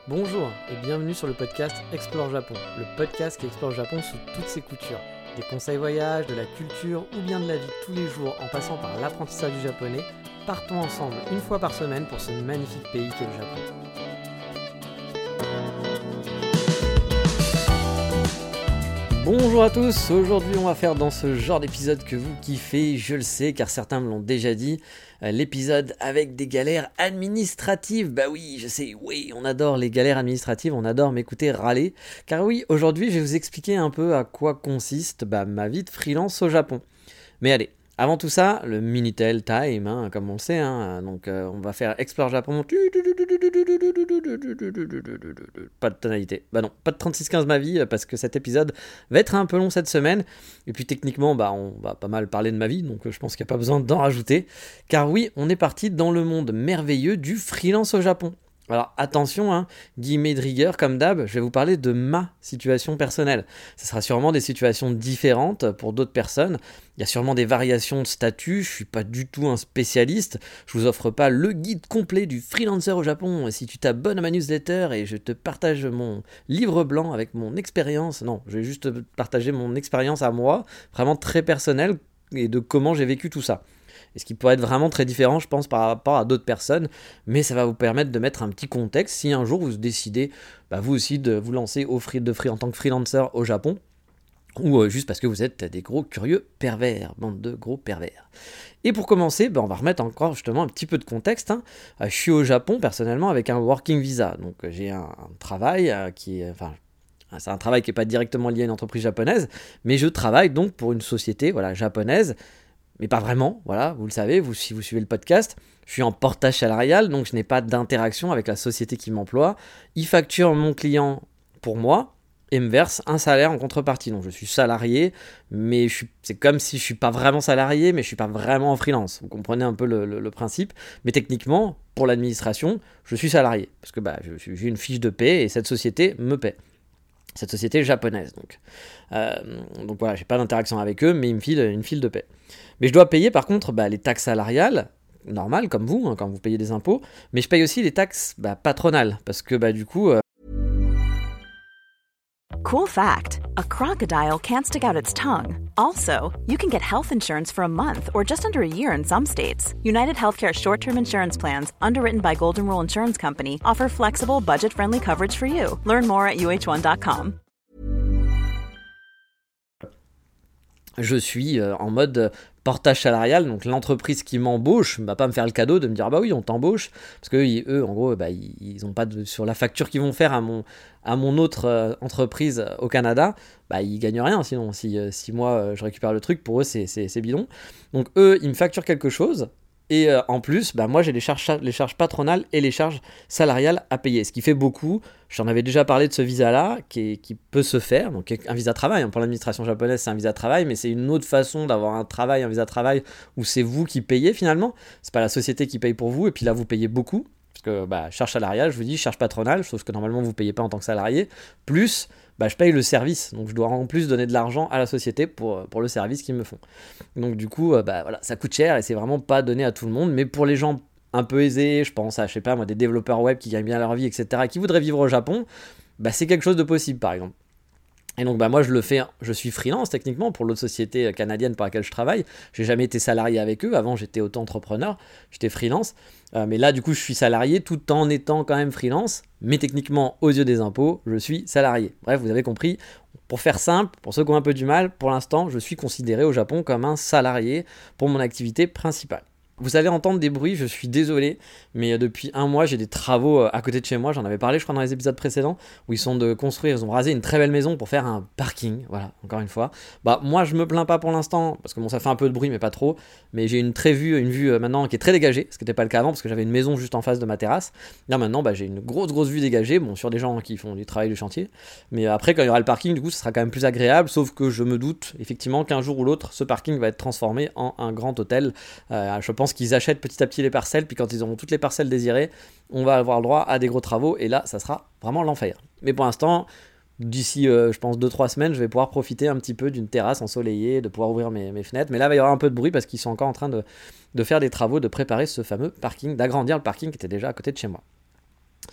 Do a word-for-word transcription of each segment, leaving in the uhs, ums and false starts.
Bonjour et bienvenue sur le podcast Explore Japon, le podcast qui explore le Japon sous toutes ses coutures. Des conseils voyages, de la culture ou bien de la vie de tous les jours en passant par l'apprentissage du japonais, partons ensemble une fois par semaine pour ce magnifique pays qu'est le Japon. Bonjour à tous, aujourd'hui on va faire dans ce genre d'épisode que vous kiffez, je le sais car certains me l'ont déjà dit, l'épisode avec des galères administratives. Bah oui, je sais, oui, on adore les galères administratives, on adore m'écouter râler. Car oui, aujourd'hui je vais vous expliquer un peu à quoi consiste bah, ma vie de freelance au Japon. Mais allez, avant tout ça, le Minitel Time, hein, comme on le sait, hein, donc euh, on va faire Explore Japon. Pas de tonalité. Bah non, pas de trente-six quinze ma vie, parce que cet épisode va être un peu long cette semaine. Et puis techniquement, bah, on va pas mal parler de ma vie, donc je pense qu'il n'y a pas besoin d'en rajouter. Car oui, on est parti dans le monde merveilleux du freelance au Japon. Alors attention, hein, guillemets de rigueur, comme d'hab, je vais vous parler de ma situation personnelle. Ce sera sûrement des situations différentes pour d'autres personnes. Il y a sûrement des variations de statut, je suis pas du tout un spécialiste. Je vous offre pas le guide complet du freelancer au Japon. Si tu t'abonnes à ma newsletter et je te partage mon livre blanc avec mon expérience, non, je vais juste partager mon expérience à moi, vraiment très personnelle, et de comment j'ai vécu tout ça. Et ce qui pourrait être vraiment très différent, je pense, par rapport à d'autres personnes, mais ça va vous permettre de mettre un petit contexte si un jour vous décidez, bah, vous aussi, de vous lancer au free, de free en tant que freelancer au Japon, ou euh, juste parce que vous êtes des gros curieux pervers, bande de gros pervers. Et pour commencer, bah, on va remettre encore justement un petit peu de contexte. Hein. Euh, je suis au Japon personnellement avec un working visa, donc euh, j'ai un, un travail euh, qui est... Enfin, c'est un travail qui n'est pas directement lié à une entreprise japonaise, mais je travaille donc pour une société voilà, japonaise, mais pas vraiment, voilà, vous le savez, vous, si vous suivez le podcast, je suis en portage salarial, donc je n'ai pas d'interaction avec la société qui m'emploie. Il facture mon client pour moi et me verse un salaire en contrepartie. Donc je suis salarié, mais je suis, c'est comme si je ne suis pas vraiment salarié, mais je ne suis pas vraiment en freelance. Vous comprenez un peu le, le, le principe. Mais techniquement, pour l'administration, je suis salarié, parce que bah, je, j'ai une fiche de paie et cette société me paie. Cette société japonaise, donc. Euh, donc voilà, j'ai pas d'interaction avec eux, mais ils me filent une file de paie. Mais je dois payer par contre bah, les taxes salariales, normales comme vous, hein, quand vous payez des impôts, mais je paye aussi les taxes bah, patronales, parce que bah, du coup... Euh... Cool fact, a crocodile can't stick out its tongue. Also, you can get health insurance for a month or just under a year in some states. United Healthcare short-term insurance plans, underwritten by Golden Rule Insurance Company, offer flexible, budget-friendly coverage for you. Learn more at U H one dot com. Je suis euh, en mode portage salarial, donc l'entreprise qui m'embauche ne va pas me faire le cadeau de me dire ah bah oui on t'embauche, parce que eux en gros bah, ils n'ont pas de, sur la facture qu'ils vont faire à mon, à mon autre euh, entreprise au Canada, bah ils gagnent rien sinon, si, euh, si moi euh, je récupère le truc, pour eux c'est, c'est, c'est bidon. Donc eux ils me facturent quelque chose, et euh, en plus, bah, moi j'ai les charges, les charges patronales et les charges salariales à payer, ce qui fait beaucoup. J'en avais déjà parlé de ce visa-là, qui, est, qui peut se faire, donc un visa travail, hein. Pour l'administration japonaise c'est un visa travail, mais c'est une autre façon d'avoir un travail, un visa travail, où c'est vous qui payez finalement, c'est pas la société qui paye pour vous, et puis là vous payez beaucoup, parce que bah, charge salariale, je vous dis, charge patronale, chose que normalement vous payez pas en tant que salarié, plus... Bah, je paye le service, donc je dois en plus donner de l'argent à la société pour, pour le service qu'ils me font. Donc du coup, bah, voilà, ça coûte cher et c'est vraiment pas donné à tout le monde, mais pour les gens un peu aisés, je pense à, je sais pas moi, des développeurs web qui gagnent bien leur vie, et cetera, qui voudraient vivre au Japon, bah, c'est quelque chose de possible par exemple. Et donc bah moi je le fais, je suis freelance techniquement pour l'autre société canadienne pour laquelle je travaille. J'ai jamais été salarié avec eux, avant j'étais auto-entrepreneur, j'étais freelance. Euh, mais là du coup je suis salarié tout en étant quand même freelance, mais techniquement aux yeux des impôts, je suis salarié. Bref, vous avez compris, pour faire simple, pour ceux qui ont un peu du mal, pour l'instant je suis considéré au Japon comme un salarié pour mon activité principale. Vous allez entendre des bruits, je suis désolé, mais depuis un mois, j'ai des travaux à côté de chez moi. J'en avais parlé, je crois, dans les épisodes précédents, où ils sont de construire, ils ont rasé une très belle maison pour faire un parking. Voilà, encore une fois. Bah, moi, je me plains pas pour l'instant, parce que bon, ça fait un peu de bruit, mais pas trop. Mais j'ai une très vue, une vue euh, maintenant qui est très dégagée, ce qui n'était pas le cas avant, parce que j'avais une maison juste en face de ma terrasse. Là, maintenant, bah, j'ai une grosse, grosse vue dégagée, bon, sur des gens qui font du travail du chantier. Mais après, quand il y aura le parking, du coup, ce sera quand même plus agréable, sauf que je me doute, effectivement, qu'un jour ou l'autre, ce parking va être transformé en un grand hôtel. Euh, je pense qu'ils achètent petit à petit les parcelles, puis quand ils auront toutes les parcelles désirées, on va avoir le droit à des gros travaux, et là, ça sera vraiment l'enfer. Mais pour l'instant, d'ici, euh, je pense, deux trois semaines, je vais pouvoir profiter un petit peu d'une terrasse ensoleillée, de pouvoir ouvrir mes, mes fenêtres, mais là, il va y avoir un peu de bruit, parce qu'ils sont encore en train de, de faire des travaux, de préparer ce fameux parking, d'agrandir le parking qui était déjà à côté de chez moi.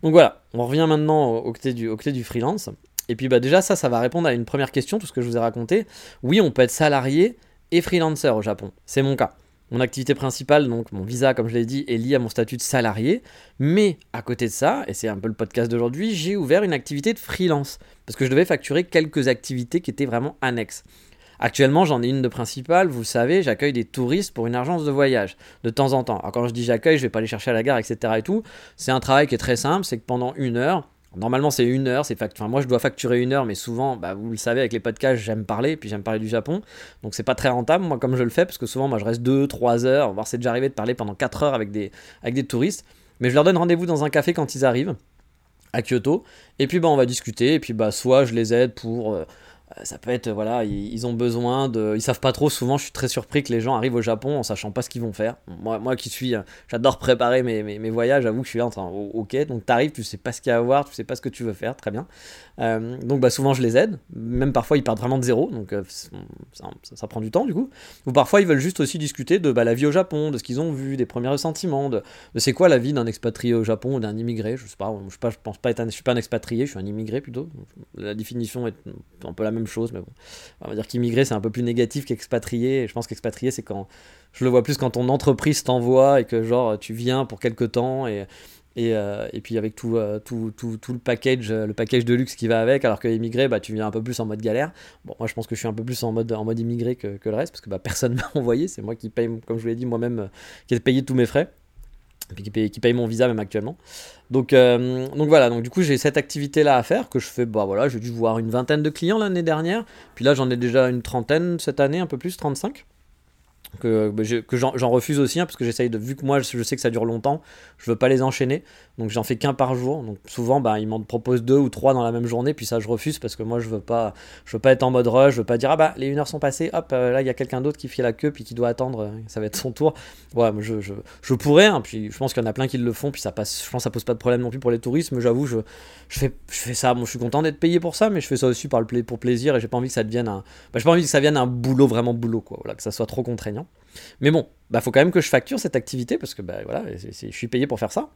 Donc voilà, on revient maintenant au, au, clé, du, au clé du freelance. Et puis bah déjà ça, ça va répondre à une première question, tout ce que je vous ai raconté. Oui, on peut être salarié et freelancer au Japon, c'est mon cas. Mon activité principale, donc mon visa, comme je l'ai dit, est liée à mon statut de salarié. Mais à côté de ça, et c'est un peu le podcast d'aujourd'hui, j'ai ouvert une activité de freelance. Parce que je devais facturer quelques activités qui étaient vraiment annexes. Actuellement, j'en ai une de principale, vous le savez, j'accueille des touristes pour une agence de voyage, de temps en temps. Alors quand je dis j'accueille, je vais pas les chercher à la gare, et cetera et tout. C'est un travail qui est très simple, c'est que pendant une heure, normalement c'est une heure, c'est fact... enfin, moi je dois facturer une heure, mais souvent, bah, vous le savez, avec les podcasts, j'aime parler, puis j'aime parler du Japon, donc c'est pas très rentable, moi, comme je le fais, parce que souvent, moi je reste deux trois heures, voire c'est déjà arrivé de parler pendant quatre heures avec des, avec des touristes, mais je leur donne rendez-vous dans un café quand ils arrivent, à Kyoto, et puis bah, on va discuter, et puis bah, soit je les aide pour... Euh, ça peut être, voilà, ils, ils ont besoin de... Ils savent pas trop, souvent je suis très surpris que les gens arrivent au Japon en sachant pas ce qu'ils vont faire. Moi, moi qui suis... J'adore préparer mes, mes, mes voyages, j'avoue que je suis là en train... Ok, donc t'arrives, tu sais pas ce qu'il y a à voir, tu sais pas ce que tu veux faire, très bien. Euh, donc bah, souvent je les aide, même parfois ils partent vraiment de zéro, donc euh, ça, ça, ça prend du temps du coup. Ou parfois ils veulent juste aussi discuter de bah, la vie au Japon, de ce qu'ils ont vu, des premiers ressentiments, de, de c'est quoi la vie d'un expatrié au Japon ou d'un immigré, je sais pas, je, sais pas, je pense pas être un, je suis pas un expatrié, je suis un immigré plutôt. La définition est un peu la même chose, mais bon. On va dire qu'immigré c'est un peu plus négatif qu'expatrié, et je pense qu'expatrié c'est quand, je le vois plus quand ton entreprise t'envoie et que genre tu viens pour quelque temps et Et, euh, et puis avec tout, euh, tout, tout, tout le package le package de luxe qui va avec, alors que immigré, bah, tu viens un peu plus en mode galère. Bon, moi je pense que je suis un peu plus en mode, en mode immigré que, que le reste, parce que bah, personne m'a envoyé, c'est moi qui paye, comme je vous l'ai dit, moi-même, euh, qui ai payé tous mes frais, et puis qui paye, qui paye mon visa même actuellement. Donc, euh, donc voilà, donc du coup j'ai cette activité-là à faire, que je fais, bah voilà, j'ai dû voir une vingtaine de clients l'année dernière, puis là j'en ai déjà une trentaine cette année, un peu plus, trente-cinq. Que, que j'en, j'en refuse aussi, hein, parce que j'essaye de, vu que moi je sais que ça dure longtemps, je veux pas les enchaîner, donc j'en fais qu'un par jour, donc souvent bah, ils m'en proposent deux ou trois dans la même journée, puis ça je refuse parce que moi je veux pas, je veux pas être en mode rush, je veux pas dire ah bah les une heure sont passées, hop euh, là il y a quelqu'un d'autre qui fait la queue puis qui doit attendre, euh, ça va être son tour. Ouais, mais je, je, je pourrais, hein, puis je pense qu'il y en a plein qui le font, puis ça passe, je pense que ça pose pas de problème non plus pour les touristes, mais j'avoue je, je, fais, je fais ça, bon je suis content d'être payé pour ça, mais je fais ça aussi par le pla- pour plaisir, et j'ai pas envie que ça devienne un, bah, j'ai pas envie que ça devienne un boulot vraiment boulot quoi, voilà, que ça soit trop contraignant. Mais bon, bah faut quand même que je facture cette activité parce que bah voilà, c'est, c'est, je suis payé pour faire ça.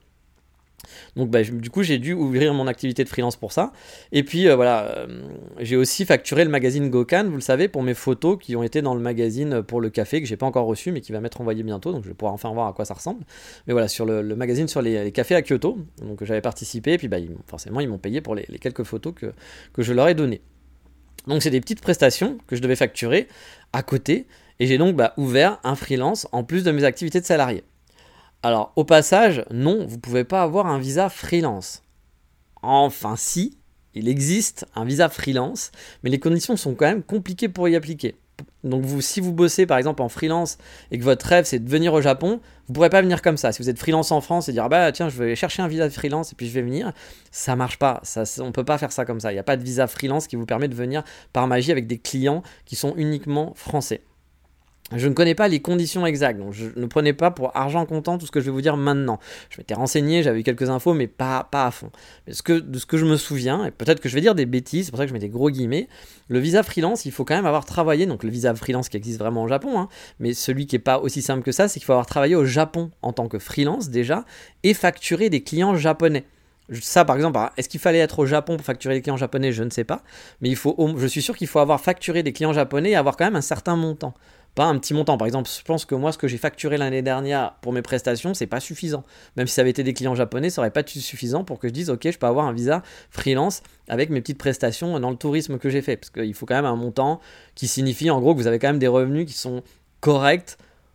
Donc bah, du coup j'ai dû ouvrir mon activité de freelance pour ça. Et puis euh, voilà, euh, j'ai aussi facturé le magazine Gokkan, vous le savez, pour mes photos qui ont été dans le magazine pour le café que j'ai pas encore reçu mais qui va m'être envoyé bientôt, donc je vais pouvoir enfin voir à quoi ça ressemble. Mais voilà, sur le, le magazine sur les, les cafés à Kyoto, donc j'avais participé, et puis bah, ils, forcément ils m'ont payé pour les, les quelques photos que, que je leur ai données. Donc c'est des petites prestations que je devais facturer à côté, et j'ai donc bah, ouvert un freelance en plus de mes activités de salarié. Alors au passage, non, vous ne pouvez pas avoir un visa freelance. Enfin si, il existe un visa freelance, mais les conditions sont quand même compliquées pour y appliquer. Donc vous, si vous bossez par exemple en freelance et que votre rêve c'est de venir au Japon, vous ne pourrez pas venir comme ça. Si vous êtes freelance en France et dire ah bah tiens je vais chercher un visa de freelance et puis je vais venir, ça marche pas. Ça, on ne peut pas faire ça comme ça. Il n'y a pas de visa freelance qui vous permet de venir par magie avec des clients qui sont uniquement français. Je ne connais pas les conditions exactes, donc je ne prenez pas pour argent comptant tout ce que je vais vous dire maintenant. Je m'étais renseigné, j'avais eu quelques infos, mais pas, pas à fond. Mais ce que, de ce que je me souviens, et peut-être que je vais dire des bêtises, c'est pour ça que je mets des gros guillemets, le visa freelance, il faut quand même avoir travaillé, donc le visa freelance qui existe vraiment au Japon, hein, mais celui qui n'est pas aussi simple que ça, c'est qu'il faut avoir travaillé au Japon en tant que freelance déjà, et facturer des clients japonais. Ça, par exemple, est-ce qu'il fallait être au Japon pour facturer des clients japonais? Je ne sais pas, mais il faut, je suis sûr qu'il faut avoir facturé des clients japonais et avoir quand même un certain montant. Pas un petit montant, par exemple, je pense que moi ce que j'ai facturé l'année dernière pour mes prestations, c'est pas suffisant. Même si ça avait été des clients japonais, ça aurait pas été suffisant pour que je dise ok, je peux avoir un visa freelance avec mes petites prestations dans le tourisme que j'ai fait, parce qu'il faut quand même un montant qui signifie en gros que vous avez quand même des revenus qui sont corrects,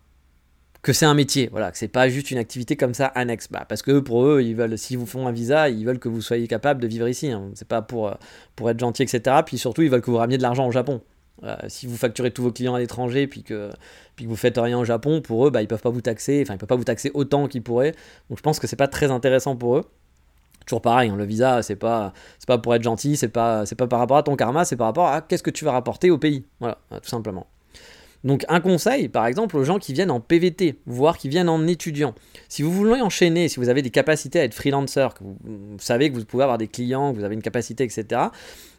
que c'est un métier, voilà, que c'est pas juste une activité comme ça annexe, bah, parce que pour eux, ils veulent, s'ils vous font un visa, ils veulent que vous soyez capable de vivre ici, hein. C'est pas pour, pour être gentil, et cetera. Puis surtout, ils veulent que vous rameniez de l'argent au Japon. Euh, si vous facturez tous vos clients à l'étranger puis que, puis que vous faites rien au Japon, pour eux bah, ils peuvent pas vous taxer, enfin ils peuvent pas vous taxer autant qu'ils pourraient, donc je pense que c'est pas très intéressant pour eux. Toujours pareil, hein, le visa c'est pas, c'est pas pour être gentil, c'est pas, c'est pas par rapport à ton karma, c'est par rapport à qu'est-ce que tu vas rapporter au pays, voilà, tout simplement. Donc un conseil par exemple aux gens qui viennent en P V T, voire qui viennent en étudiant, si vous voulez enchaîner, si vous avez des capacités à être freelancer, que vous, vous savez que vous pouvez avoir des clients, que vous avez une capacité, etc.,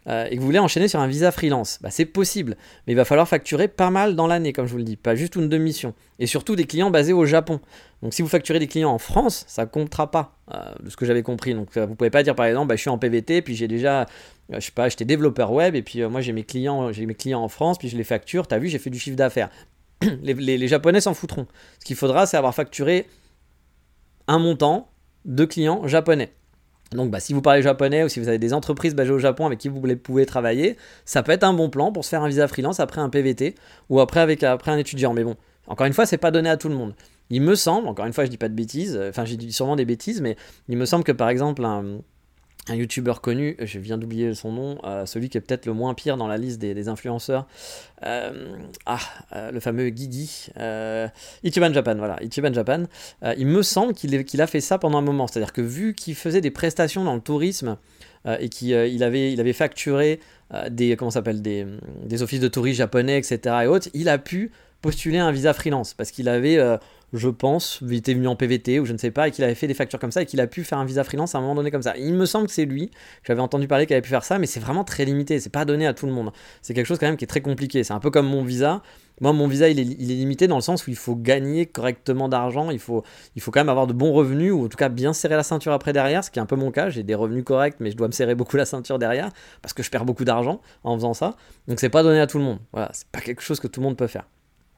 euh, et que vous voulez enchaîner sur un visa freelance, bah, c'est possible, mais il va falloir facturer pas mal dans l'année, comme je vous le dis, pas juste une demi-mission, et surtout des clients basés au Japon. Donc si vous facturez des clients en France, ça ne comptera pas, euh, de ce que j'avais compris. Donc euh, vous ne pouvez pas dire par exemple, bah, je suis en P V T, puis j'ai déjà, euh, je sais pas, j'étais développeur web, et puis euh, moi j'ai mes clients, j'ai mes clients en France, puis je les facture, t'as vu, j'ai fait du chiffre d'affaires. les, les, les Japonais s'en foutront. Ce qu'il faudra, c'est avoir facturé un montant de clients japonais. Donc bah, si vous parlez japonais ou si vous avez des entreprises basées au Japon avec qui vous pouvez travailler, ça peut être un bon plan pour se faire un visa freelance après un P V T ou après, avec, après un étudiant. Mais bon, encore une fois, c'est pas donné à tout le monde. Il me semble, encore une fois je dis pas de bêtises, enfin j'ai dit sûrement des bêtises, mais il me semble que par exemple un, un youtubeur connu, je viens d'oublier son nom, euh, celui qui est peut-être le moins pire dans la liste des, des influenceurs, euh, ah, euh, le fameux Guigui, euh, Ichiban Japan, voilà, Ichiban Japan, euh, il me semble qu'il, qu'il a fait ça pendant un moment, c'est-à-dire que vu qu'il faisait des prestations dans le tourisme euh, et qu'il euh, il avait, il avait facturé euh, des, comment ça s'appelle, des, des offices de tourisme japonais, et cetera et autres, il a pu postuler un visa freelance parce qu'il avait... Euh, je pense, il était venu en P V T ou je ne sais pas, et qu'il avait fait des factures comme ça et qu'il a pu faire un visa freelance à un moment donné comme ça. Il me semble que c'est lui, j'avais entendu parler qu'il avait pu faire ça, mais c'est vraiment très limité, c'est pas donné à tout le monde. C'est quelque chose quand même qui est très compliqué, c'est un peu comme mon visa. Moi, mon visa, il est, il est limité dans le sens où il faut gagner correctement d'argent, il faut, il faut quand même avoir de bons revenus, ou en tout cas bien serrer la ceinture après derrière, ce qui est un peu mon cas, j'ai des revenus corrects, mais je dois me serrer beaucoup la ceinture derrière, parce que je perds beaucoup d'argent en faisant ça, donc c'est pas donné à tout le monde. Voilà, c'est pas quelque chose que tout le monde peut faire.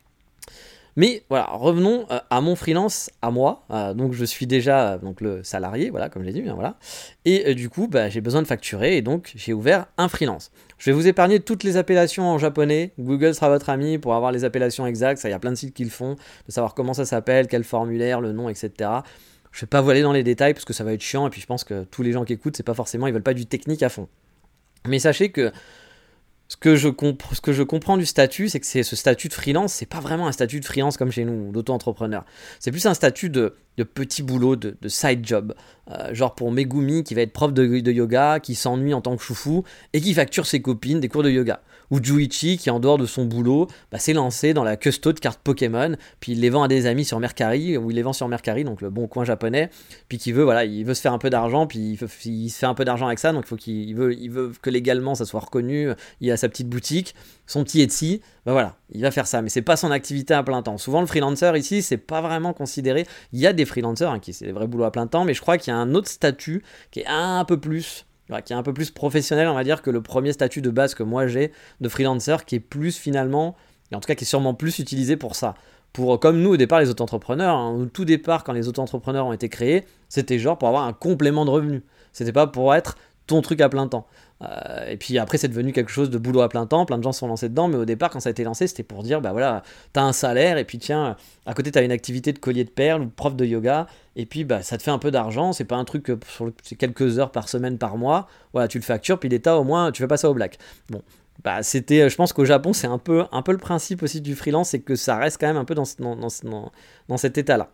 Mais voilà, revenons euh, à mon freelance, à moi. Euh, donc je suis déjà euh, donc le salarié, voilà, comme j'ai dit, bien, voilà. Et euh, du coup, bah, j'ai besoin de facturer, et donc j'ai ouvert un freelance. Je vais vous épargner toutes les appellations en japonais. Google sera votre ami pour avoir les appellations exactes. Ça, il y a plein de sites qui le font, de savoir comment ça s'appelle, quel formulaire, le nom, et cetera. Je vais pas vous aller dans les détails parce que ça va être chiant, et puis je pense que tous les gens qui écoutent, c'est pas forcément, ils veulent pas du technique à fond. Mais sachez que Ce que, je comp- ce que je comprends du statut, c'est que c'est ce statut de freelance, c'est pas vraiment un statut de freelance comme chez nous, d'auto-entrepreneur. C'est plus un statut de, de petit boulot, de, de side job. Euh, genre pour Megumi qui va être prof de, de yoga, qui s'ennuie en tant que choufou et qui facture ses copines des cours de yoga. Ou Juichi qui en dehors de son boulot bah, s'est lancé dans la custo de cartes Pokémon, puis il les vend à des amis sur Mercari, ou il les vend sur Mercari, donc le bon coin japonais, puis qui veut, voilà, il veut se faire un peu d'argent, puis il, veut, il se fait un peu d'argent avec ça, donc il faut qu'il il veut, il veut que légalement ça soit reconnu, il a sa petite boutique, son petit Etsy, bah voilà, il va faire ça, mais c'est pas son activité à plein temps. Souvent le freelancer ici, c'est pas vraiment considéré, il y a des freelancers hein, qui c'est des vrais boulots à plein temps, mais je crois qu'il y a un autre statut qui est un peu plus... Voilà, qui est un peu plus professionnel, on va dire, que le premier statut de base que moi j'ai de freelancer, qui est plus finalement, et en tout cas qui est sûrement plus utilisé pour ça. Pour, comme nous au départ les auto-entrepreneurs, hein, au tout départ quand les auto-entrepreneurs ont été créés, c'était genre pour avoir un complément de revenu. C'était pas pour être ton truc à plein temps. Euh, et puis après c'est devenu quelque chose de boulot à plein temps, plein de gens se sont lancés dedans, mais au départ quand ça a été lancé c'était pour dire bah voilà, t'as un salaire et puis tiens, à côté t'as une activité de collier de perles ou prof de yoga, et puis bah ça te fait un peu d'argent, c'est pas un truc que sur le, c'est quelques heures par semaine par mois, voilà tu le factures, puis l'État au moins tu fais pas ça au black. Bon, bah c'était, je pense qu'au Japon c'est un peu, un peu le principe aussi du freelance, c'est que ça reste quand même un peu dans, dans, dans, dans, dans cet état-là.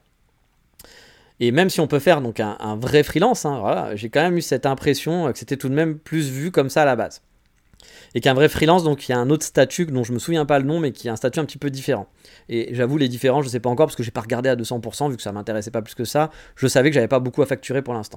Et même si on peut faire donc un, un vrai freelance, hein, voilà, j'ai quand même eu cette impression que c'était tout de même plus vu comme ça à la base. Et qu'un vrai freelance, donc il y a un autre statut dont je me souviens pas le nom, mais qui est un statut un petit peu différent. Et j'avoue, les différents, je sais pas encore parce que j'ai pas regardé à deux cents pour cent vu que ça m'intéressait pas plus que ça. Je savais que j'avais pas beaucoup à facturer pour l'instant.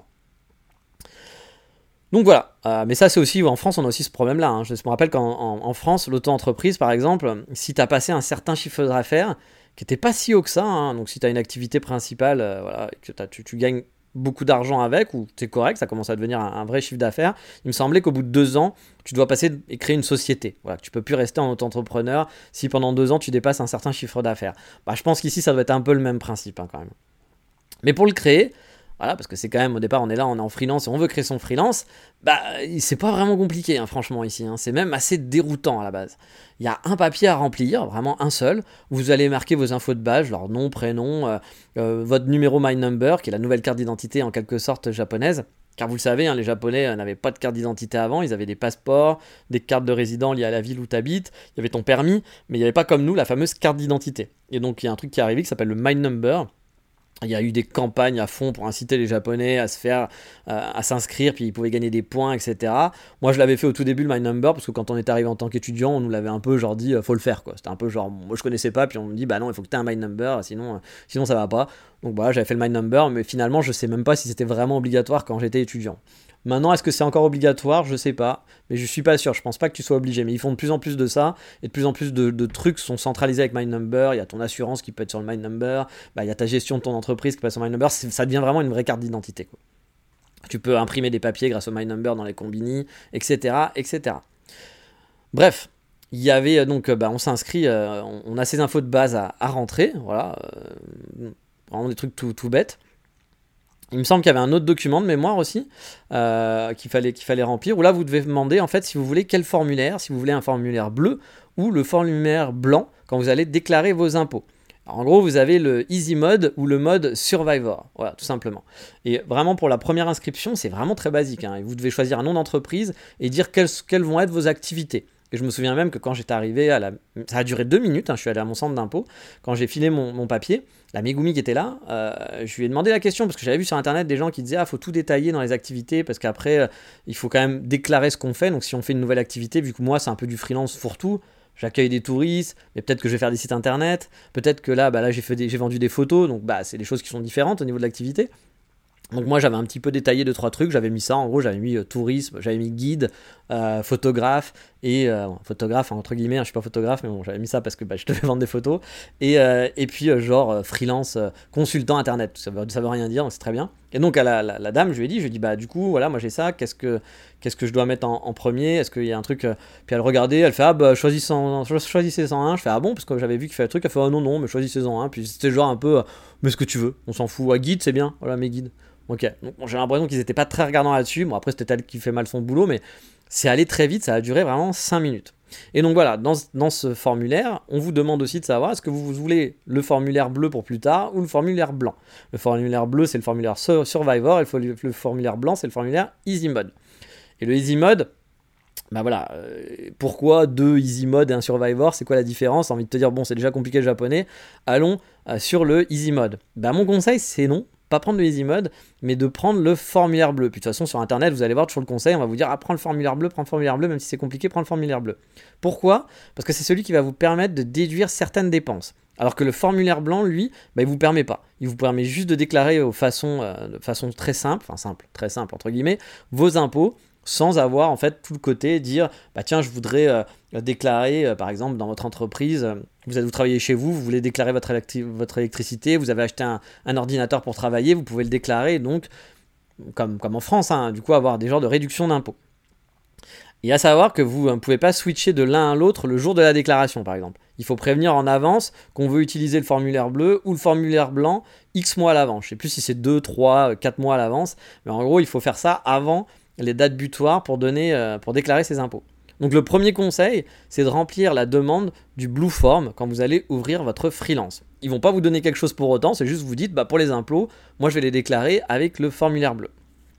Donc voilà, euh, mais ça c'est aussi, en France on a aussi ce problème-là. Hein. Je me rappelle qu'en en, en France, l'auto-entreprise par exemple, si tu as passé un certain chiffre d'affaires, qui n'était pas si haut que ça, hein, donc si tu as une activité principale, euh, voilà, que tu, tu gagnes beaucoup d'argent avec, ou c'est correct, ça commence à devenir un, un vrai chiffre d'affaires, il me semblait qu'au bout de deux ans, tu dois passer et créer une société. Voilà, tu peux plus rester en auto-entrepreneur si pendant deux ans tu dépasses un certain chiffre d'affaires. Bah, je pense qu'ici ça doit être un peu le même principe hein, quand même. Mais pour le créer, voilà, parce que c'est quand même, au départ, on est là, on est en freelance et on veut créer son freelance, bah, c'est pas vraiment compliqué, hein, franchement, ici. Hein. C'est même assez déroutant à la base. Il y a un papier à remplir, vraiment un seul. Vous allez marquer vos infos de base, leur nom, prénom, euh, euh, votre numéro My Number, qui est la nouvelle carte d'identité en quelque sorte japonaise. Car vous le savez, hein, les Japonais euh, n'avaient pas de carte d'identité avant, ils avaient des passeports, des cartes de résident liées à la ville où tu habites, il y avait ton permis, mais il n'y avait pas comme nous la fameuse carte d'identité. Et donc il y a un truc qui est arrivé qui s'appelle le My Number. Il y a eu des campagnes à fond pour inciter les Japonais à se faire, euh, à s'inscrire, puis ils pouvaient gagner des points, et cetera. Moi, je l'avais fait au tout début, le My Number, parce que quand on est arrivé en tant qu'étudiant, on nous l'avait un peu genre dit, euh, faut le faire, quoi. C'était un peu genre, moi je connaissais pas, puis on me dit, bah non, il faut que tu aies un My Number, sinon, euh, sinon ça va pas. Donc voilà, j'avais fait le My Number, mais finalement, je sais même pas si c'était vraiment obligatoire quand j'étais étudiant. Maintenant, est-ce que c'est encore obligatoire? Je sais pas, mais je suis pas sûr. Je pense pas que tu sois obligé, mais ils font de plus en plus de ça, et de plus en plus de, de trucs sont centralisés avec My Number. Il y a ton assurance qui peut être sur le My Number, bah, il y a ta gestion de ton entreprise qui passe sur My Number. C'est, ça devient vraiment une vraie carte d'identité, quoi. Tu peux imprimer des papiers grâce au My Number dans les combini, et cetera, et cetera. Bref, il y avait donc, bah, on s'inscrit, euh, on, on a ces infos de base à, à rentrer, voilà, euh, vraiment des trucs tout, tout bêtes. Il me semble qu'il y avait un autre document de mémoire aussi euh, qu'il fallait, qu'il fallait remplir, où là vous devez demander en fait si vous voulez quel formulaire, si vous voulez un formulaire bleu ou le formulaire blanc quand vous allez déclarer vos impôts. Alors, en gros, vous avez le Easy Mode ou le mode Survivor, voilà, tout simplement. Et vraiment, pour la première inscription, c'est vraiment très basique, hein. Vous devez choisir un nom d'entreprise et dire quelles, quelles vont être vos activités. Et je me souviens même que quand j'étais arrivé à la... Ça a duré deux minutes, hein, je suis allé à mon centre d'impôt. Quand j'ai filé mon, mon papier, la Megumi qui était là, euh, je lui ai demandé la question, parce que j'avais vu sur Internet des gens qui disaient « Ah, il faut tout détailler dans les activités, parce qu'après, euh, il faut quand même déclarer ce qu'on fait. Donc si on fait une nouvelle activité, vu que moi, c'est un peu du freelance fourre-tout, j'accueille des touristes, mais peut-être que je vais faire des sites internet, peut-être que là, bah, là j'ai, fait des, j'ai vendu des photos, donc bah, c'est des choses qui sont différentes au niveau de l'activité. » Donc moi j'avais un petit peu détaillé deux trois trucs, j'avais mis ça, en gros j'avais mis euh, tourisme, j'avais mis guide, euh, photographe, et euh, photographe entre guillemets, hein, je suis pas photographe, mais bon j'avais mis ça parce que bah, je devais vendre des photos, et, euh, et puis euh, genre euh, freelance, euh, consultant internet, ça veut, ça veut rien dire, donc c'est très bien. Et donc à la, la, la dame je lui ai dit, je lui ai dit bah du coup voilà moi j'ai ça, qu'est-ce que, qu'est-ce que je dois mettre en, en premier, est-ce qu'il y a un truc, euh... puis elle regardait, elle fait ah bah choisissez-en, choisissez-en un, je fais ah bon parce que j'avais vu qu'il fallait un truc, elle fait ah non non mais choisissez-en un, puis c'était genre un peu, euh, mais ce que tu veux, on s'en fout, ah, guide c'est bien, voilà mes guides. Ok, donc bon, j'ai l'impression qu'ils n'étaient pas très regardants là-dessus. Bon, après, c'était elle qui fait mal son boulot, mais c'est allé très vite, ça a duré vraiment cinq minutes. Et donc voilà, dans, dans ce formulaire, on vous demande aussi de savoir est-ce que vous voulez le formulaire bleu pour plus tard ou le formulaire blanc. Le formulaire bleu, c'est le formulaire Survivor, et le, le formulaire blanc, c'est le formulaire Easy Mode. Et le Easy Mode, bah voilà, euh, pourquoi deux Easy Mode et un Survivor, c'est quoi la différence? J'ai envie de te dire, bon, c'est déjà compliqué le japonais, allons euh, sur le Easy Mode. Bah mon conseil, c'est non. Pas prendre le Easy Mode, mais de prendre le formulaire bleu. Puis de toute façon, sur Internet, vous allez voir toujours le conseil, on va vous dire, ah, prends le formulaire bleu, prends le formulaire bleu, même si c'est compliqué, prends le formulaire bleu. Pourquoi? Parce que c'est celui qui va vous permettre de déduire certaines dépenses. Alors que le formulaire blanc, lui, bah, il ne vous permet pas. Il vous permet juste de déclarer de façon, euh, de façon très simple, enfin simple, très simple, entre guillemets, vos impôts, sans avoir en fait tout le côté dire bah tiens je voudrais euh, déclarer euh, par exemple dans votre entreprise euh, vous, vous travaillez chez vous, vous voulez déclarer votre, électri- votre électricité, vous avez acheté un, un ordinateur pour travailler, vous pouvez le déclarer donc comme, comme en France, hein, du coup avoir des genres de réduction d'impôts. Et à savoir que vous ne pouvez pas switcher de l'un à l'autre le jour de la déclaration par exemple. Il faut prévenir en avance qu'on veut utiliser le formulaire bleu ou le formulaire blanc X mois à l'avance. Je ne sais plus si c'est deux, trois, quatre mois à l'avance, mais en gros il faut faire ça avant les dates butoirs pour, donner, euh, pour déclarer ses impôts. Donc le premier conseil, c'est de remplir la demande du Blue Form quand vous allez ouvrir votre freelance. Ils ne vont pas vous donner quelque chose pour autant, c'est juste vous dites, bah, pour les impôts, moi je vais les déclarer avec le formulaire bleu.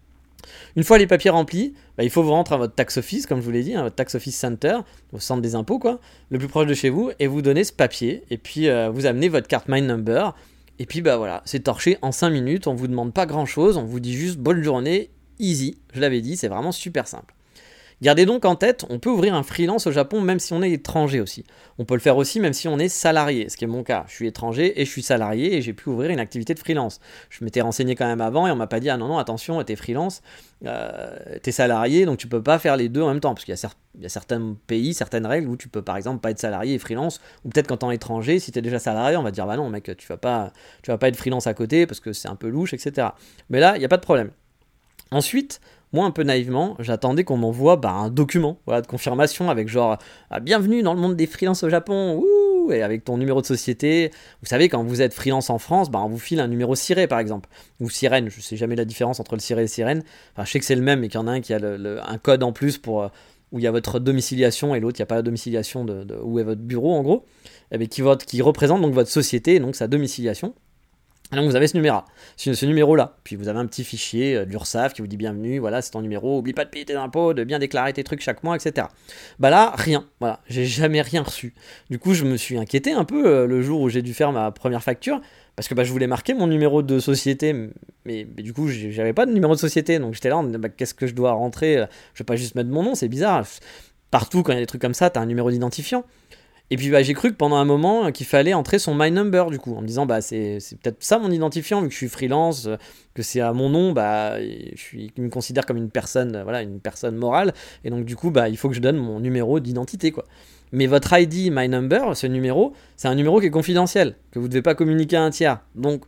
Une fois les papiers remplis, bah, il faut vous rentrer à votre tax office, comme je vous l'ai dit, hein, votre tax office center, au centre des impôts, quoi, le plus proche de chez vous, et vous donner ce papier, et puis euh, vous amenez votre carte My Number, et puis bah voilà, c'est torché en cinq minutes, on ne vous demande pas grand chose, on vous dit juste bonne journée, easy, je l'avais dit, c'est vraiment super simple. Gardez donc en tête, on peut ouvrir un freelance au Japon même si on est étranger aussi. On peut le faire aussi même si on est salarié, ce qui est mon cas. Je suis étranger et je suis salarié et j'ai pu ouvrir une activité de freelance. Je m'étais renseigné quand même avant et on m'a pas dit « Ah non, non, attention, t'es freelance, euh, t'es salarié, donc tu peux pas faire les deux en même temps. » Parce qu'il y a, cer- il y a certains pays, certaines règles où tu peux par exemple pas être salarié et freelance, ou peut-être quand t'es étranger, si t'es déjà salarié, on va te dire « Bah non mec, tu vas pas, tu vas pas être freelance à côté parce que c'est un peu louche, et cetera » Mais là, il n'y a pas de problème. Ensuite, moi, un peu naïvement, j'attendais qu'on m'envoie bah, un document voilà, de confirmation avec genre ah, « Bienvenue dans le monde des freelances au Japon !» et avec ton numéro de société. Vous savez, quand vous êtes freelance en France, bah, on vous file un numéro ciré, par exemple. Ou sirène, je ne sais jamais la différence entre le ciré et le sirène. Enfin, je sais que c'est le même, mais qu'il y en a un qui a le, le, un code en plus pour, euh, où il y a votre domiciliation et l'autre, il n'y a pas la domiciliation de, de où est votre bureau, en gros. Et bien, qui, vote, qui représente donc votre société et donc sa domiciliation. Et donc vous avez ce numéro, ce, ce numéro-là. Puis vous avez un petit fichier euh, de l'URSSAF qui vous dit bienvenue, voilà, c'est ton numéro, oublie pas de payer tes impôts, de bien déclarer tes trucs chaque mois, et cetera. Bah là, rien, voilà, j'ai jamais rien reçu. Du coup, je me suis inquiété un peu euh, le jour où j'ai dû faire ma première facture, parce que bah, je voulais marquer mon numéro de société, mais, mais du coup, j'avais pas de numéro de société, donc j'étais là, bah, qu'est-ce que je dois rentrer? Je vais pas juste mettre mon nom, c'est bizarre. Partout, quand il y a des trucs comme ça, t'as un numéro d'identifiant. Et puis bah, j'ai cru que pendant un moment qu'il fallait entrer son My Number du coup, en me disant bah c'est, c'est peut-être ça mon identifiant vu que je suis freelance, euh, que c'est à mon nom, bah je suis, je me considère comme une personne, euh, voilà, une personne morale, et donc du coup bah il faut que je donne mon numéro d'identité quoi. Mais votre I D My Number, ce numéro, c'est un numéro qui est confidentiel, que vous ne devez pas communiquer à un tiers. Donc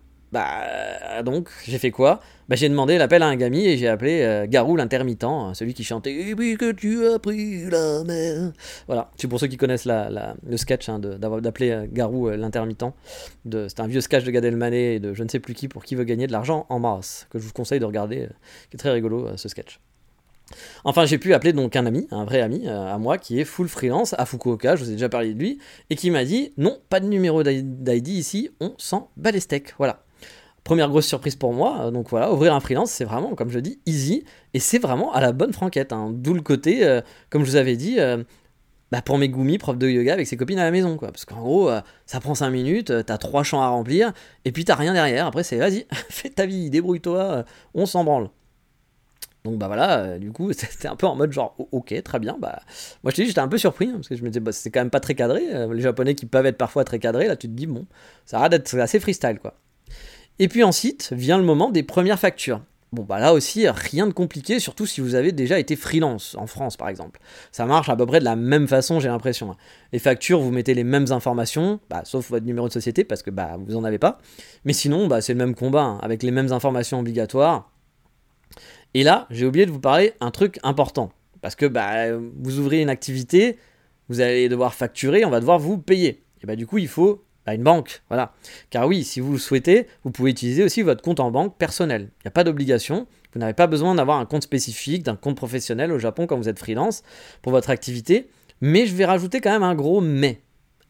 bah donc j'ai fait quoi? Bah j'ai demandé l'appel à un gami et j'ai appelé euh, Garou l'intermittent, hein, celui qui chantait Et puis que tu as pris la mer. Voilà, c'est pour ceux qui connaissent la, la, le sketch hein, de, d'appeler euh, Garou euh, l'intermittent. De, c'est un vieux sketch de Gad Elmaleh et de je ne sais plus qui pour qui veut gagner de l'argent en masse, que je vous conseille de regarder, euh, qui est très rigolo euh, ce sketch. Enfin, j'ai pu appeler donc un ami, un vrai ami euh, à moi qui est full freelance à Fukuoka, je vous ai déjà parlé de lui, et qui m'a dit non, pas de numéro d'I D ici, on s'en bat les steaks. Voilà. Première grosse surprise pour moi, donc voilà, ouvrir un freelance, c'est vraiment, comme je dis, easy, et c'est vraiment à la bonne franquette, hein. D'où le côté, euh, comme je vous avais dit, euh, bah pour Megumi, prof de yoga avec ses copines à la maison, quoi. Parce qu'en gros, euh, ça prend cinq minutes, euh, t'as trois champs à remplir, et puis t'as rien derrière, après c'est vas-y, fais ta vie, débrouille-toi, euh, on s'en branle. Donc bah voilà, euh, du coup c'était un peu en mode genre ok très bien, bah moi je te dis j'étais un peu surpris hein, parce que je me disais bah c'est quand même pas très cadré, euh, les japonais qui peuvent être parfois très cadrés, là tu te dis bon ça a l'air d'être assez freestyle quoi. Et puis ensuite vient le moment des premières factures. Bon bah là aussi rien de compliqué, surtout si vous avez déjà été freelance en France par exemple. Ça marche à peu près de la même façon j'ai l'impression. Les factures vous mettez les mêmes informations, bah, sauf votre numéro de société parce que bah vous en avez pas, mais sinon bah c'est le même combat hein, avec les mêmes informations obligatoires. Et là, j'ai oublié de vous parler un truc important. Parce que bah, vous ouvrez une activité, vous allez devoir facturer, on va devoir vous payer. Et bah du coup, il faut bah, une banque. Voilà. Car oui, si vous le souhaitez, vous pouvez utiliser aussi votre compte en banque personnel. Il n'y a pas d'obligation. Vous n'avez pas besoin d'avoir un compte spécifique, d'un compte professionnel au Japon quand vous êtes freelance pour votre activité. Mais je vais rajouter quand même un gros mais.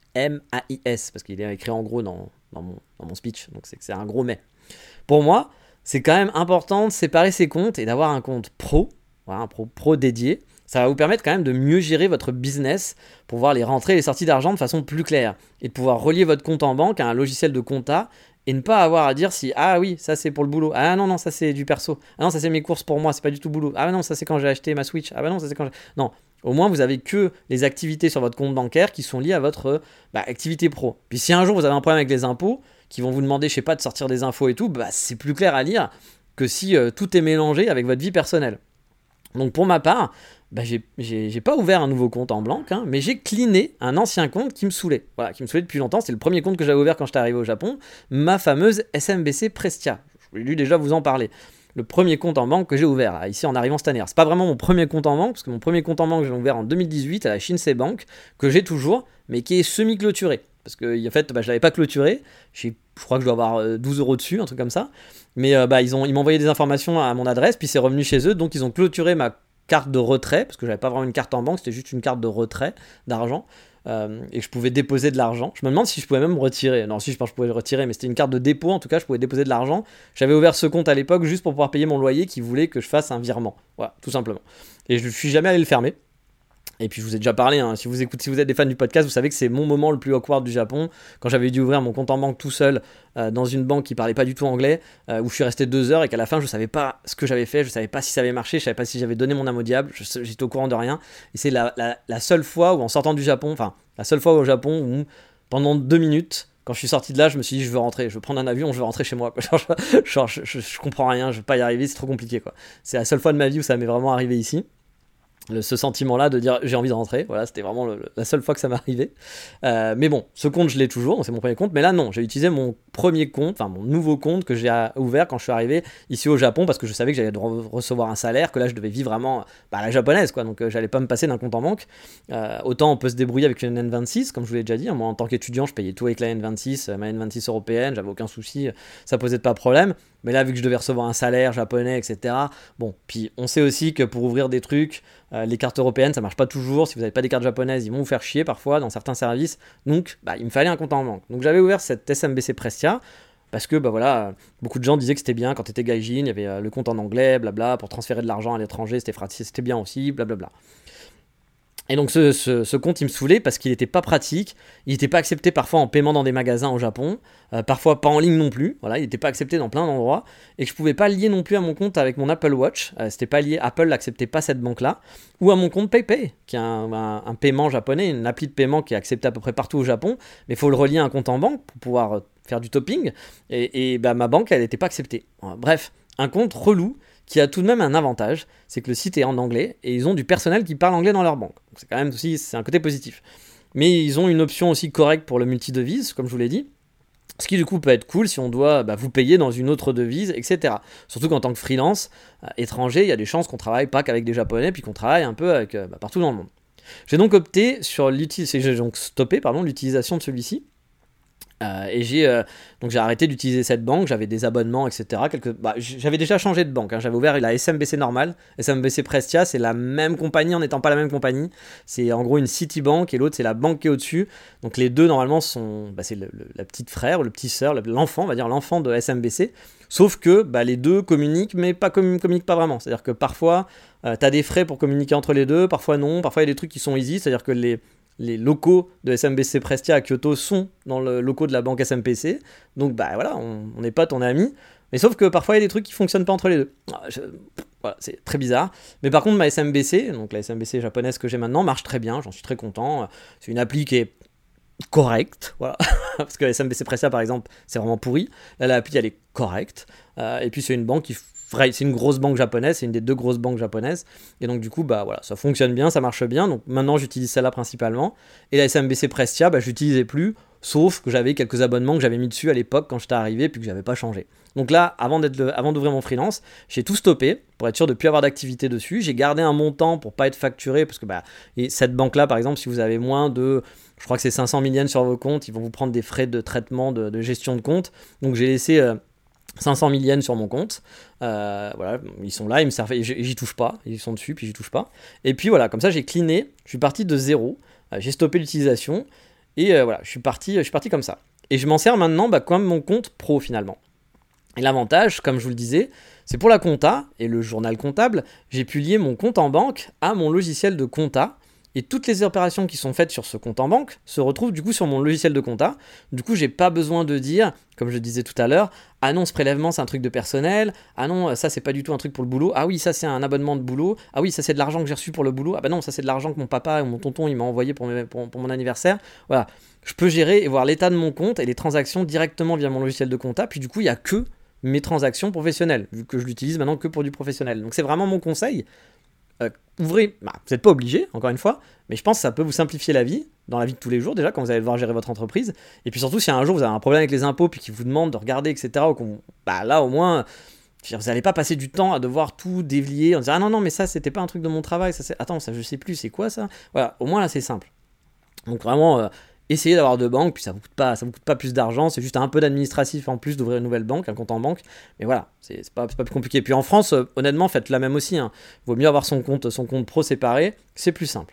M A I S. Parce qu'il est écrit en gros dans, dans, mon, dans mon speech. Donc c'est que c'est un gros mais. Pour moi, c'est quand même important de séparer ses comptes et d'avoir un compte pro, voilà, un pro, pro dédié. Ça va vous permettre quand même de mieux gérer votre business pour voir les rentrées et les sorties d'argent de façon plus claire et de pouvoir relier votre compte en banque à un logiciel de compta et ne pas avoir à dire si ah oui ça c'est pour le boulot, ah non non ça c'est du perso, ah non ça c'est mes courses pour moi, c'est pas du tout boulot, ah non ça c'est quand j'ai acheté ma Switch, ah bah non ça c'est quand j'ai... non. Au moins, vous avez que les activités sur votre compte bancaire qui sont liées à votre bah, activité pro. Puis si un jour vous avez un problème avec les impôts, qui vont vous demander, je sais pas, de sortir des infos et tout, bah, c'est plus clair à lire que si euh, tout est mélangé avec votre vie personnelle. Donc pour ma part, bah, j'ai, j'ai, j'ai pas ouvert un nouveau compte en blanc, hein, mais j'ai cleané un ancien compte qui me saoulait. Voilà, qui me saoulait depuis longtemps. C'est le premier compte que j'avais ouvert quand j'étais arrivé au Japon, ma fameuse S M B C Prestia. Je voulais déjà vous en parler. Le premier compte en banque que j'ai ouvert ici en arrivant cette année. C'est pas vraiment mon premier compte en banque, parce que mon premier compte en banque j'ai ouvert en deux mille dix-huit à la Shinsei Bank, que j'ai toujours, mais qui est semi-clôturé. Parce que en fait, bah, je l'avais pas clôturé. Je crois que je dois avoir douze euros dessus, un truc comme ça. Mais euh, bah, ils, ont, ils m'ont envoyé des informations à mon adresse, puis c'est revenu chez eux, donc ils ont clôturé ma carte de retrait, parce que j'avais pas vraiment une carte en banque, c'était juste une carte de retrait d'argent. Euh, et que je pouvais déposer de l'argent. Je me demande si je pouvais même retirer. Non, si je pense que je pouvais le retirer, mais c'était une carte de dépôt. En tout cas, je pouvais déposer de l'argent. J'avais ouvert ce compte à l'époque juste pour pouvoir payer mon loyer qui voulait que je fasse un virement. Voilà, tout simplement. Et je ne suis jamais allé le fermer. Et puis je vous ai déjà parlé, hein, si vous écoutez, si vous êtes des fans du podcast, vous savez que c'est mon moment le plus awkward du Japon, quand j'avais dû ouvrir mon compte en banque tout seul, euh, dans une banque qui parlait pas du tout anglais, euh, où je suis resté deux heures et qu'à la fin je savais pas ce que j'avais fait, je savais pas si ça avait marché, je savais pas si j'avais donné mon âme au diable, je, j'étais au courant de rien. Et c'est la, la, la seule fois où en sortant du Japon, enfin la seule fois au Japon où pendant deux minutes, quand je suis sorti de là, je me suis dit je veux rentrer, je veux prendre un avion, je veux rentrer chez moi. Quoi. Genre, genre je, je, je comprends rien, je vais pas y arriver, c'est trop compliqué. Quoi. C'est la seule fois de ma vie où ça m'est vraiment arrivé ici. Le, ce sentiment-là de dire j'ai envie de rentrer, voilà, c'était vraiment le, la seule fois que ça m'est arrivé. Euh, mais bon, ce compte je l'ai toujours, donc c'est mon premier compte, mais là non, j'ai utilisé mon premier compte, enfin mon nouveau compte que j'ai ouvert quand je suis arrivé ici au Japon parce que je savais que j'allais re- recevoir un salaire, que là je devais vivre vraiment bah, à la japonaise, quoi, donc euh, j'allais pas me passer d'un compte en banque. Euh, autant on peut se débrouiller avec une N vingt-six, comme je vous l'ai déjà dit, moi en tant qu'étudiant je payais tout avec la N vingt-six, ma N vingt-six européenne, j'avais aucun souci, ça posait pas de problème. Mais là, vu que je devais recevoir un salaire japonais, et cetera. Bon, puis on sait aussi que pour ouvrir des trucs, euh, les cartes européennes, ça marche pas toujours. Si vous n'avez pas des cartes japonaises, ils vont vous faire chier parfois dans certains services. Donc, bah, il me fallait un compte en banque. Donc, j'avais ouvert cette S M B C Prestia parce que, bah voilà, beaucoup de gens disaient que c'était bien quand tu étais gaijin. Il y avait euh, le compte en anglais, blabla, pour transférer de l'argent à l'étranger, c'était, c'était bien aussi, blablabla. Et donc ce, ce, ce compte il me saoulait parce qu'il n'était pas pratique, il n'était pas accepté parfois en paiement dans des magasins au Japon, euh, parfois pas en ligne non plus, voilà, il n'était pas accepté dans plein d'endroits, et que je pouvais pas lier non plus à mon compte avec mon Apple Watch, euh, c'était pas lié, Apple n'acceptait pas cette banque-là, ou à mon compte PayPay, qui est un, un, un paiement japonais, une appli de paiement qui est acceptée à peu près partout au Japon, mais il faut le relier à un compte en banque pour pouvoir euh, faire du topping, et, et bah, ma banque elle n'était pas acceptée. Bref, un compte relou, qui a tout de même un avantage, c'est que le site est en anglais et ils ont du personnel qui parle anglais dans leur banque. Donc c'est quand même aussi c'est un côté positif. Mais ils ont une option aussi correcte pour le multi-devise, comme je vous l'ai dit. Ce qui du coup peut être cool si on doit bah, vous payer dans une autre devise, et cetera. Surtout qu'en tant que freelance euh, étranger, il y a des chances qu'on travaille pas qu'avec des Japonais, puis qu'on travaille un peu avec, euh, bah, partout dans le monde. J'ai donc opté sur l'utilisation, j'ai donc stoppé pardon, l'utilisation de celui-ci. Euh, et j'ai euh, donc j'ai arrêté d'utiliser cette banque, j'avais des abonnements, et cetera. Quelques, bah, j'avais déjà changé de banque, hein. J'avais ouvert la S M B C normale, S M B C Prestia, c'est la même compagnie en n'étant pas la même compagnie. C'est en gros une Citibank et l'autre c'est la banque qui est au-dessus. Donc les deux normalement sont, bah, c'est le, le, la petite frère ou le petit sœur, l'enfant, on va dire l'enfant de S M B C. Sauf que bah, les deux communiquent, mais pas commun- communiquent pas vraiment. C'est-à-dire que parfois euh, t'as des frais pour communiquer entre les deux, parfois non, parfois il y a des trucs qui sont easy, c'est-à-dire que les Les locaux de S M B C Prestia à Kyoto sont dans le locaux de la banque S M B C. Donc, bah voilà, on, on est potes, on est amis. Mais sauf que parfois, il y a des trucs qui fonctionnent pas entre les deux. Je, voilà, c'est très bizarre. Mais par contre, ma S M B C, donc la S M B C japonaise que j'ai maintenant, marche très bien. J'en suis très content. C'est une appli qui est correcte. Voilà. Parce que la S M B C Prestia, par exemple, c'est vraiment pourri. Là, l'appli, elle est correcte. Euh, et puis, c'est une banque qui... C'est une grosse banque japonaise, c'est une des deux grosses banques japonaises. Et donc, du coup, bah voilà, ça fonctionne bien, ça marche bien. Donc, maintenant, j'utilise celle-là principalement. Et la S M B C Prestia, bah, je l'utilisais plus, sauf que j'avais quelques abonnements que j'avais mis dessus à l'époque quand j'étais arrivé, puis que j'avais pas changé. Donc là, avant, d'être le, avant d'ouvrir mon freelance, j'ai tout stoppé pour être sûr de ne plus avoir d'activité dessus. J'ai gardé un montant pour pas être facturé, parce que bah, et cette banque-là, par exemple, si vous avez moins de, je crois que c'est cinq cents mille yens sur vos comptes, ils vont vous prendre des frais de traitement, de, de gestion de compte. Donc, j'ai laissé... Euh, cinq cent mille yens sur mon compte, euh, voilà, ils sont là, ils me servent, j'y touche pas, ils sont dessus, puis j'y touche pas. Et puis voilà, comme ça j'ai cleané, je suis parti de zéro, euh, j'ai stoppé l'utilisation, et euh, voilà, je suis parti, je suis parti comme ça. Et je m'en sers maintenant bah, comme mon compte pro finalement. Et l'avantage, comme je vous le disais, c'est pour la compta et le journal comptable, j'ai pu lier mon compte en banque à mon logiciel de compta. Et toutes les opérations qui sont faites sur ce compte en banque se retrouvent du coup sur mon logiciel de compta. Du coup, j'ai pas besoin de dire, comme je le disais tout à l'heure, ah non, ce prélèvement c'est un truc de personnel, ah non, ça c'est pas du tout un truc pour le boulot, ah oui, ça c'est un abonnement de boulot, ah oui, ça c'est de l'argent que j'ai reçu pour le boulot, ah bah non, ça c'est de l'argent que mon papa ou mon tonton il m'a envoyé pour, mes, pour, pour mon anniversaire. Voilà, je peux gérer et voir l'état de mon compte et les transactions directement via mon logiciel de compta, puis du coup, il y a que mes transactions professionnelles, vu que je l'utilise maintenant que pour du professionnel. Donc c'est vraiment mon conseil. Euh, ouvrez, bah, vous n'êtes pas obligé, encore une fois, mais je pense que ça peut vous simplifier la vie, dans la vie de tous les jours déjà, quand vous allez devoir gérer votre entreprise, et puis surtout si un jour vous avez un problème avec les impôts, puis qu'ils vous demandent de regarder, et cetera, ou qu'on, bah, là au moins, vous n'allez pas passer du temps à devoir tout délier, en disant ah non, non, mais ça c'était pas un truc de mon travail, ça c'est... attends, ça je sais plus, c'est quoi ça? Voilà, au moins là c'est simple. Donc vraiment, euh, essayez d'avoir deux banques, puis ça vous coûte pas, ça vous coûte pas plus d'argent, c'est juste un peu d'administratif en plus d'ouvrir une nouvelle banque, un compte en banque, mais voilà, c'est, c'est, pas, c'est pas plus compliqué. Puis en France, euh, honnêtement, faites la même aussi, hein. Vaut mieux avoir son compte, son compte pro séparé, c'est plus simple.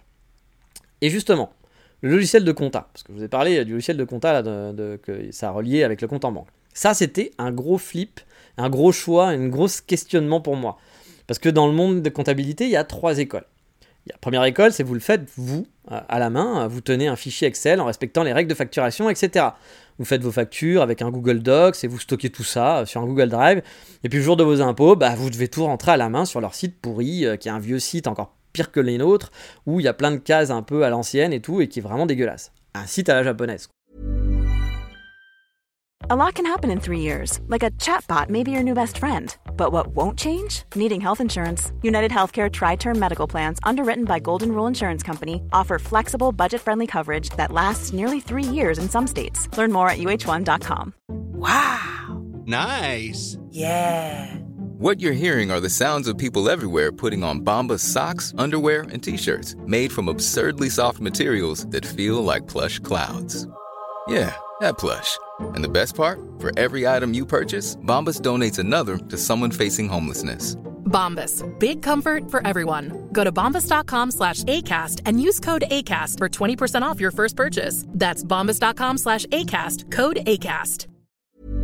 Et justement, le logiciel de compta, parce que je vous ai parlé du logiciel de compta, là, de, de, que ça a relié avec le compte en banque. Ça, c'était un gros flip, un gros choix, un gros questionnement pour moi. Parce que dans le monde de comptabilité, il y a trois écoles. La première école, c'est vous le faites, vous, à la main, vous tenez un fichier Excel en respectant les règles de facturation, et cetera. Vous faites vos factures avec un Google Docs et vous stockez tout ça sur un Google Drive. Et puis le jour de vos impôts, bah, vous devez tout rentrer à la main sur leur site pourri, euh, qui est un vieux site encore pire que les nôtres, où il y a plein de cases un peu à l'ancienne et tout, et qui est vraiment dégueulasse. Un site à la japonaise. A lot can happen in three years, like a chatbot may be your new best friend. But what won't change? Needing health insurance. United Healthcare Tri-Term Medical Plans, underwritten by Golden Rule Insurance Company, offer flexible, budget-friendly coverage that lasts nearly three years in some states. Learn more at U H one dot com. Wow! Nice! Yeah! What you're hearing are the sounds of people everywhere putting on Bombas socks, underwear, and T-shirts made from absurdly soft materials that feel like plush clouds. Yeah, that plush. And the best part? For every item you purchase, Bombas donates another to someone facing homelessness. Bombas. Big comfort for everyone. Go to bombas.com slash ACAST and use code ACAST for twenty percent off your first purchase. That's bombas.com slash ACAST. Code ACAST.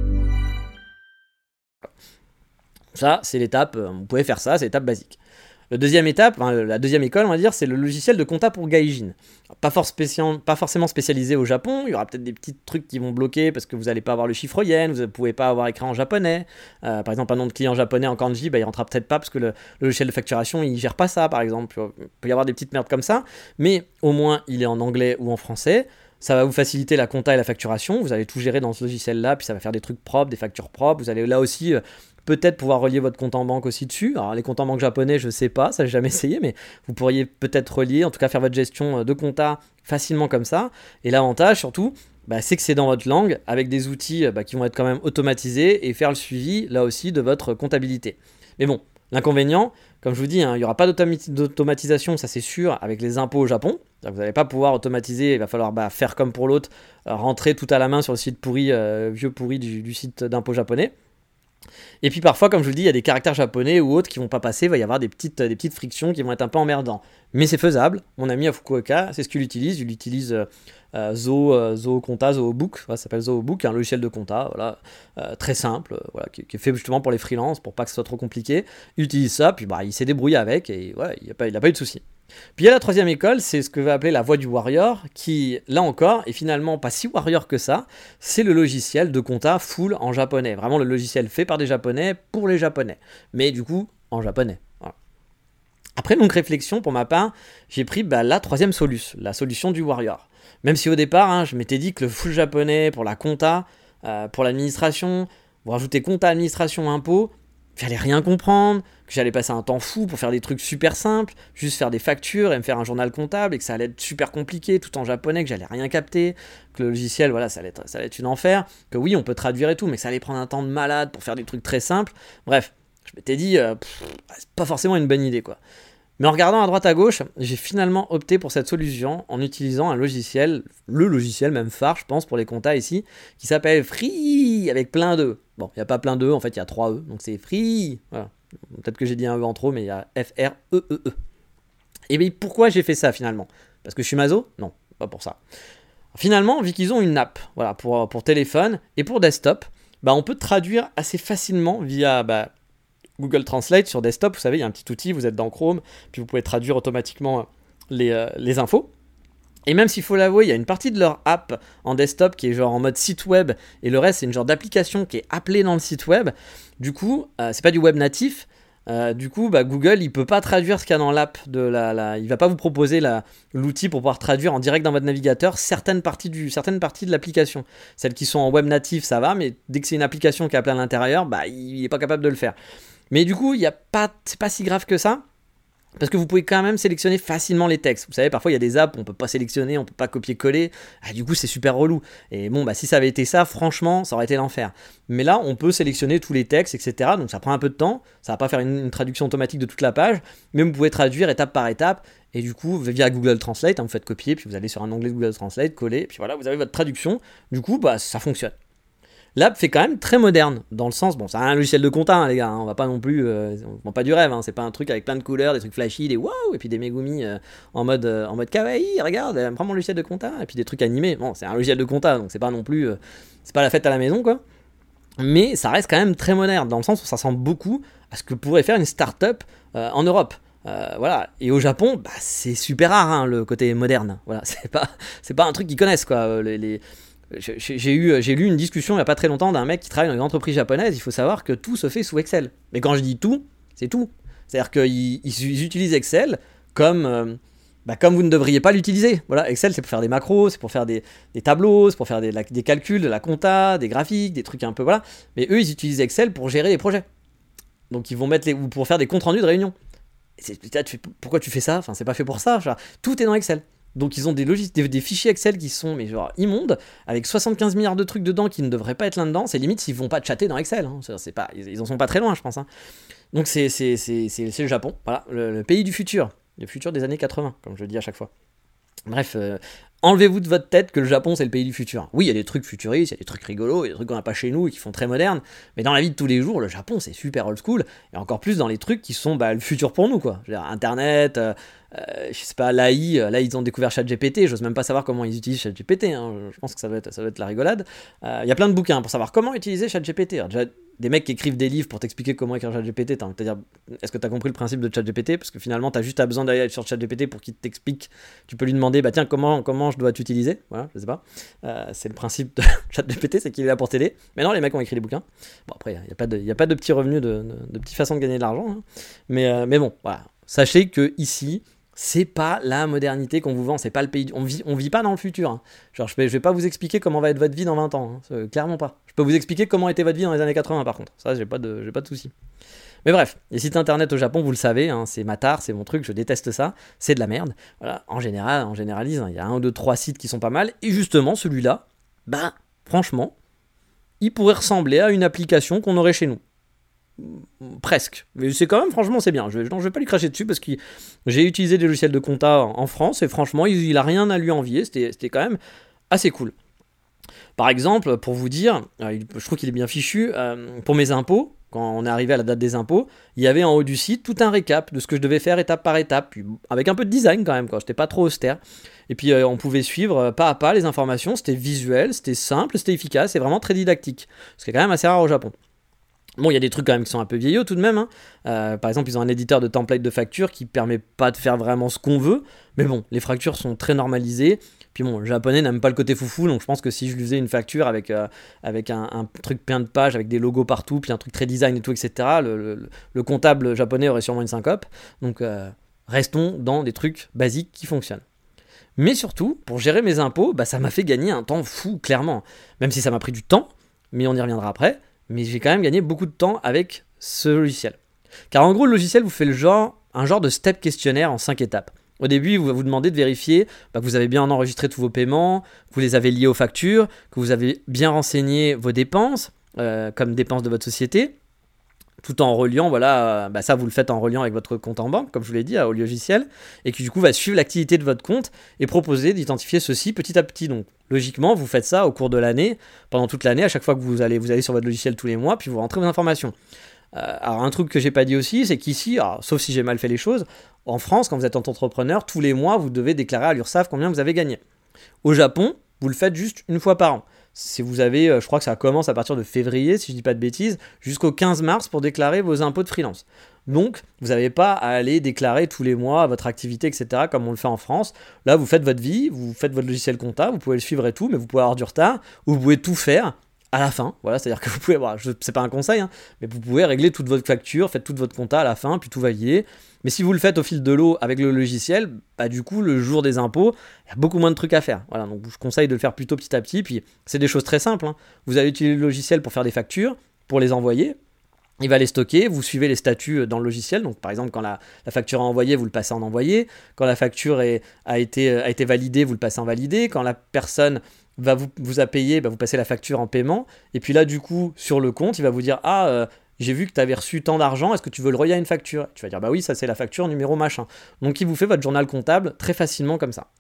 Ça, c'est l'étape, vous pouvez faire ça, c'est l'étape basique. Le deuxième étape, enfin, la deuxième école, on va dire, c'est le logiciel de compta pour gaijin. Pas, for spécial, pas forcément spécialisé au Japon, il y aura peut-être des petits trucs qui vont bloquer parce que vous n'allez pas avoir le chiffre yen, vous ne pouvez pas avoir écrit en japonais. Euh, par exemple, un nom de client japonais en kanji, bah, il ne rentrera peut-être pas parce que le, le logiciel de facturation, il ne gère pas ça, par exemple. Il peut y avoir des petites merdes comme ça, mais au moins, il est en anglais ou en français. Ça va vous faciliter la compta et la facturation. Vous allez tout gérer dans ce logiciel-là, puis ça va faire des trucs propres, des factures propres. Vous allez là aussi... Euh, peut-être pouvoir relier votre compte en banque aussi dessus. Alors les comptes en banque japonais, je sais pas, ça j'ai jamais essayé, mais vous pourriez peut-être relier, en tout cas faire votre gestion de compta facilement comme ça. Et l'avantage surtout, bah, c'est que c'est dans votre langue, avec des outils bah, qui vont être quand même automatisés et faire le suivi là aussi de votre comptabilité. Mais bon, l'inconvénient, comme je vous dis, hein, il n'y aura pas d'automatisation, ça c'est sûr, avec les impôts au Japon. Vous n'allez pas pouvoir automatiser, il va falloir bah, faire comme pour l'autre, euh, rentrer tout à la main sur le site pourri, euh, vieux pourri du, du site d'impôt japonais. Et puis parfois, comme je vous le dis, il y a des caractères japonais ou autres qui vont pas passer, il va y avoir des petites, des petites frictions qui vont être un peu emmerdants. Mais c'est faisable. Mon ami à Fukuoka, c'est ce qu'il utilise. Il utilise euh, euh, Zo, euh, Zo Compta, Zo Book, ouais, ça s'appelle Zo Book, un logiciel de compta, voilà, euh, très simple, euh, voilà, qui, qui est fait justement pour les freelances, pour pas que ce soit trop compliqué. Il utilise ça, puis bah, il s'est débrouillé avec et voilà, il n'a pas, il a pas eu de soucis. Puis il y a la troisième école, c'est ce que va appeler la voie du warrior, qui, là encore, est finalement pas si warrior que ça. C'est le logiciel de compta full en japonais. Vraiment le logiciel fait par des japonais pour les japonais. Mais du coup, en japonais. Voilà. Après longue réflexion, pour ma part, j'ai pris bah, la troisième solution, la solution du warrior. Même si au départ, hein, je m'étais dit que le full japonais pour la compta, euh, pour l'administration, vous rajoutez compta, administration, impôt, j'allais rien comprendre, que j'allais passer un temps fou pour faire des trucs super simples, juste faire des factures et me faire un journal comptable, et que ça allait être super compliqué, tout en japonais, que j'allais rien capter, que le logiciel, voilà, ça allait être, ça allait être une enfer, que oui, on peut traduire et tout, mais que ça allait prendre un temps de malade pour faire des trucs très simples. Bref, je m'étais dit, euh, pff, c'est pas forcément une bonne idée, quoi. Mais en regardant à droite à gauche, j'ai finalement opté pour cette solution en utilisant un logiciel, le logiciel même phare, je pense, pour les comptas ici, qui s'appelle Free, avec plein d'E. Bon, il n'y a pas plein d'E, en fait, il y a trois E, donc c'est Free. Voilà. Peut-être que j'ai dit un E en trop, mais il y a F R E E E. Et bien, pourquoi j'ai fait ça finalement ? Parce que je suis maso ? Non, pas pour ça. Finalement, vu qu'ils ont une app, voilà, pour, pour téléphone et pour desktop, bah, on peut traduire assez facilement via... Bah, Google Translate sur desktop, vous savez, il y a un petit outil, vous êtes dans Chrome, puis vous pouvez traduire automatiquement les, euh, les infos. Et même s'il faut l'avouer, il y a une partie de leur app en desktop qui est genre en mode site web, et le reste c'est une genre d'application qui est appelée dans le site web. Du coup, euh, c'est pas du web natif. Euh, du coup, bah, Google, il peut pas traduire ce qu'il y a dans l'app. De la, la, il va pas vous proposer la, l'outil pour pouvoir traduire en direct dans votre navigateur certaines parties, du, certaines parties de l'application. Celles qui sont en web natif, ça va, mais dès que c'est une application qui est appelée à l'intérieur, bah, il est pas capable de le faire. Mais du coup, y a pas, c'est pas si grave que ça, parce que vous pouvez quand même sélectionner facilement les textes. Vous savez, parfois il y a des apps où on peut pas sélectionner, on peut pas copier-coller. Ah, du coup, c'est super relou. Et bon, bah si ça avait été ça, franchement, ça aurait été l'enfer. Mais là, on peut sélectionner tous les textes, et cetera. Donc ça prend un peu de temps. Ça va pas faire une, une traduction automatique de toute la page, mais vous pouvez traduire étape par étape. Et du coup, via Google Translate, hein, vous faites copier, puis vous allez sur un onglet Google Translate, coller, puis voilà, vous avez votre traduction. Du coup, bah ça fonctionne. L'app fait quand même très moderne, dans le sens, bon, c'est un logiciel de compta, hein, les gars, hein, on va pas non plus, euh, on vend pas du rêve, hein, c'est pas un truc avec plein de couleurs, des trucs flashy, des waouh, et puis des Megumi euh, en mode euh, en mode kawaii, regarde, euh, prends mon logiciel de compta, et puis des trucs animés. Bon, c'est un logiciel de compta, donc c'est pas non plus, euh, c'est pas la fête à la maison, quoi. Mais ça reste quand même très moderne, dans le sens où ça ressemble beaucoup à ce que pourrait faire une start-up euh, en Europe. Euh, voilà, et au Japon, bah, c'est super rare, hein, le côté moderne. Voilà, c'est pas, c'est pas un truc qu'ils connaissent, quoi. Les, les... J'ai, eu, j'ai lu une discussion il n'y a pas très longtemps d'un mec qui travaille dans une entreprise japonaise. Il faut savoir que tout se fait sous Excel. Mais quand je dis tout, c'est tout. C'est-à-dire qu'ils ils utilisent Excel comme, euh, bah, comme vous ne devriez pas l'utiliser. Voilà, Excel, c'est pour faire des macros, c'est pour faire des, des tableaux, c'est pour faire des, la, des calculs, de la compta, des graphiques, des trucs un peu, voilà. Mais eux, ils utilisent Excel pour gérer les projets. Donc ils vont mettre les, ou pour faire des comptes rendus de réunion. C'est, là, tu, pourquoi tu fais ça ? Enfin, c'est pas fait pour ça. Genre, tout est dans Excel. Donc ils ont des, logis, des, des fichiers Excel qui sont mais genre immondes, avec soixante-quinze milliards de trucs dedans qui ne devraient pas être là-dedans. C'est limite s'ils vont pas chatter dans Excel, hein. C'est pas, ils, ils en sont pas très loin, je pense, hein. Donc c'est, c'est, c'est, c'est, c'est le Japon, voilà, le, le pays du futur, le futur des années quatre-vingts, comme je le dis à chaque fois. Bref, euh, enlevez-vous de votre tête que le Japon c'est le pays du futur. Oui, il y a des trucs futuristes, il y a des trucs rigolos, il y a des trucs qu'on n'a pas chez nous et qui font très moderne, mais dans la vie de tous les jours, le Japon c'est super old school, et encore plus dans les trucs qui sont bah, le futur pour nous, quoi. Je veux dire, Internet, euh, euh, je sais pas, l'A I, là ils ont découvert ChatGPT, j'ose même pas savoir comment ils utilisent ChatGPT, hein. Je pense que ça va être, ça va être la rigolade. Euh, il y a plein de bouquins pour savoir comment utiliser ChatGPT. Alors, déjà, des mecs qui écrivent des livres pour t'expliquer comment écrire ChatGPT, t'as envie de te dire, est-ce que t'as compris le principe de ChatGPT? Parce que finalement, t'as juste besoin d'aller sur ChatGPT pour qu'il t'explique. Tu peux lui demander, bah tiens, comment, comment je dois t'utiliser? Voilà, je sais pas. Euh, c'est le principe de ChatGPT, c'est qu'il est là pour t'aider. Mais non, les mecs ont écrit des bouquins. Bon, après, il n'y a pas de, y a pas de petits revenus, de, de, de petites façons de gagner de l'argent. Hein. Mais, euh, mais bon, voilà. Sachez que ici, c'est pas la modernité qu'on vous vend, c'est pas le pays. On vit, on vit pas dans le futur. Hein. Genre, je vais, je vais pas vous expliquer comment va être votre vie dans vingt ans. Hein. Euh, clairement pas. Je peux vous expliquer comment était votre vie dans les années quatre-vingts, par contre. Ça, j'ai pas de, j'ai pas de soucis. Mais bref, les sites internet au Japon, vous le savez, hein, c'est ma tare, c'est mon truc, je déteste ça. C'est de la merde. Voilà, en général, on généralise. Hein, il y a un, deux, trois sites qui sont pas mal. Et justement, celui-là, bah, franchement, il pourrait ressembler à une application qu'on aurait chez nous. Presque, mais c'est quand même, franchement, c'est bien. Je ne vais pas lui cracher dessus parce que j'ai utilisé des logiciels de compta en France et franchement, il, il a rien à lui envier. C'était, c'était quand même assez cool. Par exemple, pour vous dire, euh, je trouve qu'il est bien fichu, euh, pour mes impôts, quand on est arrivé à la date des impôts, il y avait en haut du site tout un récap de ce que je devais faire étape par étape, puis avec un peu de design quand même, quoi. J'étais pas trop austère. Et puis euh, on pouvait suivre euh, pas à pas les informations, c'était visuel, c'était simple, c'était efficace et vraiment très didactique. Ce qui est quand même assez rare au Japon. Bon, il y a des trucs quand même qui sont un peu vieillots tout de même. Hein. Euh, par exemple, ils ont un éditeur de template de factures qui permet pas de faire vraiment ce qu'on veut. Mais bon, les factures sont très normalisées. Puis bon, le japonais n'aime pas le côté foufou, donc je pense que si je lui faisais une facture avec, euh, avec un, un truc plein de pages, avec des logos partout, puis un truc très design et tout, et cetera, le, le, le comptable japonais aurait sûrement une syncope. Donc euh, restons dans des trucs basiques qui fonctionnent. Mais surtout, pour gérer mes impôts, bah, ça m'a fait gagner un temps fou, clairement. Même si ça m'a pris du temps, mais on y reviendra après. Mais j'ai quand même gagné beaucoup de temps avec ce logiciel. Car en gros, le logiciel vous fait le genre, un genre de step questionnaire en cinq étapes. Au début, il va vous demander de vérifier bah, que vous avez bien enregistré tous vos paiements, que vous les avez liés aux factures, que vous avez bien renseigné vos dépenses, euh, comme dépenses de votre société, tout en reliant, voilà, bah ça vous le faites en reliant avec votre compte en banque, comme je vous l'ai dit, au logiciel, et qui du coup va suivre l'activité de votre compte et proposer d'identifier ceci petit à petit. Donc logiquement, vous faites ça au cours de l'année, pendant toute l'année, à chaque fois que vous allez, vous allez sur votre logiciel tous les mois, puis vous rentrez vos informations. Euh, alors un truc que j'ai pas dit aussi, c'est qu'ici, alors, sauf si j'ai mal fait les choses, en France, quand vous êtes entrepreneur, tous les mois, vous devez déclarer à l'URSSAF combien vous avez gagné. Au Japon, vous le faites juste une fois par an. Si vous avez, je crois que ça commence à partir de février, si je dis pas de bêtises, jusqu'au quinze mars pour déclarer vos impôts de freelance. Donc, vous n'avez pas à aller déclarer tous les mois votre activité, et cetera, comme on le fait en France. Là, vous faites votre vie, vous faites votre logiciel comptable, vous pouvez le suivre et tout, mais vous pouvez avoir du retard, ou vous pouvez tout faire à la fin. Voilà, c'est-à-dire que vous pouvez, voilà, je, c'est pas un conseil, hein, mais vous pouvez régler toute votre facture, faites toute votre compta à la fin, puis tout valider. Mais si vous le faites au fil de l'eau avec le logiciel, bah du coup, le jour des impôts, il y a beaucoup moins de trucs à faire. Voilà, donc je conseille de le faire plutôt petit à petit. Puis c'est des choses très simples. Hein. Vous allez utiliser le logiciel pour faire des factures, pour les envoyer. Il va les stocker, vous suivez les statuts dans le logiciel. Donc par exemple, quand la, la facture est envoyée, vous le passez en envoyé. Quand la facture est, a, été, a été validée, vous le passez en validé. Quand la personne va vous, vous a payé, bah vous passez la facture en paiement. Et puis là, du coup, sur le compte, il va vous dire « Ah, euh, j'ai vu que tu avais reçu tant d'argent, est-ce que tu veux le relier à une facture ?» Tu vas dire « Bah oui, ça c'est la facture numéro machin. » Donc il vous fait votre journal comptable très facilement comme ça.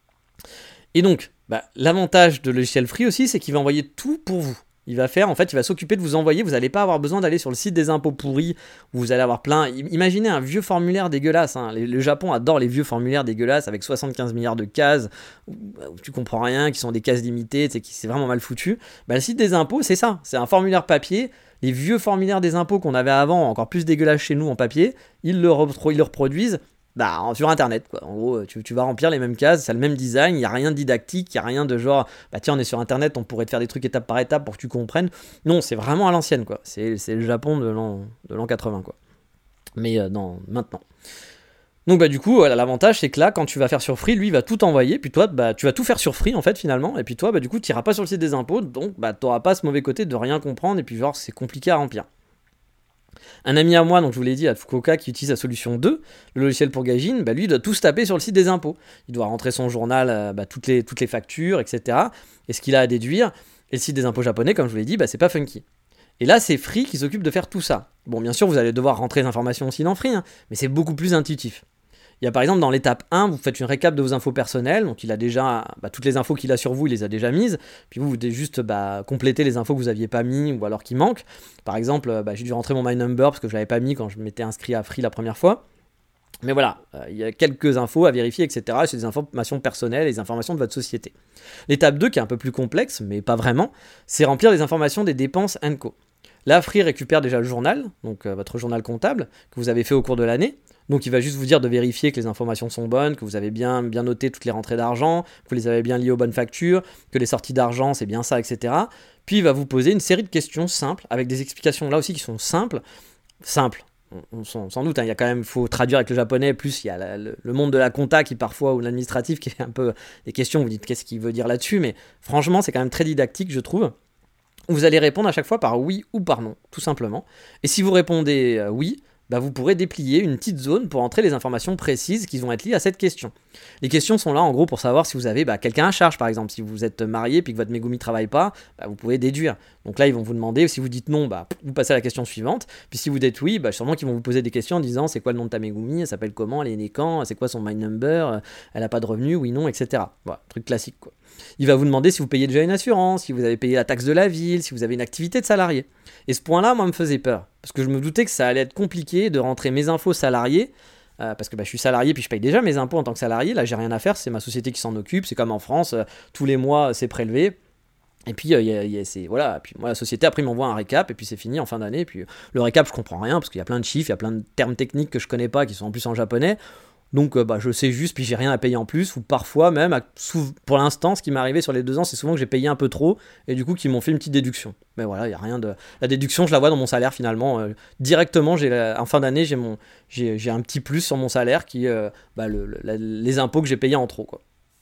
Et donc, bah, l'avantage de logiciel free aussi, c'est qu'il va envoyer tout pour vous. Il va faire, en fait, il va s'occuper de vous envoyer, vous n'allez pas avoir besoin d'aller sur le site des impôts pourris, où vous allez avoir plein, imaginez un vieux formulaire dégueulasse, hein. Le Japon adore les vieux formulaires dégueulasses avec soixante-quinze milliards de cases, où tu comprends rien, qui sont des cases limitées, c'est vraiment mal foutu. Bah, le site des impôts, c'est ça, c'est un formulaire papier, les vieux formulaires des impôts qu'on avait avant, encore plus dégueulasses chez nous en papier, ils le, repro- ils le reproduisent, bah, sur internet quoi. En gros tu, tu vas remplir les mêmes cases, c'est le même design, il n'y a rien de didactique, il n'y a rien de genre bah tiens on est sur internet, on pourrait te faire des trucs étape par étape pour que tu comprennes. Non, c'est vraiment à l'ancienne quoi, c'est, c'est le Japon de l'an, de l'an quatre-vingts quoi, mais euh, non, maintenant. Donc bah du coup voilà, l'avantage c'est que là quand tu vas faire sur Free, lui il va tout envoyer, puis toi bah, tu vas tout faire sur Free en fait finalement, et puis toi bah du coup tu n'iras pas sur le site des impôts, donc bah tu n'auras pas ce mauvais côté de rien comprendre, et puis genre c'est compliqué à remplir. Un ami à moi, donc je vous l'ai dit, à Fukuoka, qui utilise la solution deux, le logiciel pour Gaijin, bah lui il doit tout se taper sur le site des impôts. Il doit rentrer son journal, euh, bah, toutes, les, toutes les factures, et cetera. Et ce qu'il a à déduire. Et le site des impôts japonais, comme je vous l'ai dit, bah, c'est pas funky. Et là, c'est Free qui s'occupe de faire tout ça. Bon, bien sûr, vous allez devoir rentrer les informations aussi dans Free, hein, mais c'est beaucoup plus intuitif. Il y a par exemple dans l'étape un, vous faites une récap de vos infos personnelles, donc il a déjà bah, toutes les infos qu'il a sur vous, il les a déjà mises, puis vous, vous devez juste bah, compléter les infos que vous n'aviez pas mis ou alors qui manquent. Par exemple, bah, j'ai dû rentrer mon My Number parce que je ne l'avais pas mis quand je m'étais inscrit à Free la première fois. Mais voilà, euh, il y a quelques infos à vérifier, et cetera. C'est des informations personnelles et des informations de votre société. L'étape deux, qui est un peu plus complexe, mais pas vraiment, c'est remplir les informations des dépenses and co. Là, Free récupère déjà le journal, donc euh, votre journal comptable, que vous avez fait au cours de l'année. Donc il va juste vous dire de vérifier que les informations sont bonnes, que vous avez bien, bien noté toutes les rentrées d'argent, que vous les avez bien liées aux bonnes factures, que les sorties d'argent c'est bien ça, et cetera. Puis il va vous poser une série de questions simples, avec des explications là aussi qui sont simples. Simples, on, on, s'en, sans doute, hein, il y a quand même, il faut traduire avec le japonais, plus il y a la, le, le monde de la compta qui parfois, ou l'administratif qui est un peu des questions, vous dites qu'est-ce qu'il veut dire là-dessus, mais franchement c'est quand même très didactique je trouve. Vous allez répondre à chaque fois par oui ou par non, tout simplement. Et si vous répondez euh, oui, bah vous pourrez déplier une petite zone pour entrer les informations précises qui vont être liées à cette question. Les questions sont là en gros pour savoir si vous avez bah, quelqu'un à charge par exemple. Si vous êtes marié et que votre Megumi ne travaille pas, bah, vous pouvez déduire. Donc là ils vont vous demander, si vous dites non, bah, vous passez à la question suivante. Puis si vous dites oui, bah, sûrement qu'ils vont vous poser des questions en disant c'est quoi le nom de ta Megumi, elle s'appelle comment, elle est née quand, c'est quoi son My Number, elle n'a pas de revenus, oui, non, et cetera. Voilà, truc classique quoi. Il va vous demander si vous payez déjà une assurance, si vous avez payé la taxe de la ville, si vous avez une activité de salarié. Et ce point-là, moi, me faisait peur. Parce que je me doutais que ça allait être compliqué de rentrer mes infos salariés. Euh, parce que bah, je suis salarié, puis je paye déjà mes impôts en tant que salarié. Là, j'ai rien à faire, c'est ma société qui s'en occupe. C'est comme en France, euh, tous les mois, c'est prélevé. Et puis, euh, y a, y a, c'est, voilà. Puis moi, la société, après, m'envoie un récap, et puis c'est fini en fin d'année. Puis le récap, je comprends rien, parce qu'il y a plein de chiffres, il y a plein de termes techniques que je connais pas, qui sont en plus en japonais. Donc euh, bah, je sais juste, puis j'ai rien à payer en plus, ou parfois même, à, sou- pour l'instant, ce qui m'est arrivé sur les deux ans, c'est souvent que j'ai payé un peu trop, et du coup qu'ils m'ont fait une petite déduction. Mais voilà, il n'y a rien de... La déduction, je la vois dans mon salaire finalement. Euh, directement, j'ai la... en fin d'année, j'ai, mon... j'ai, j'ai un petit plus sur mon salaire qui euh, bah, le, le, la, les impôts que j'ai payés en trop, quoi.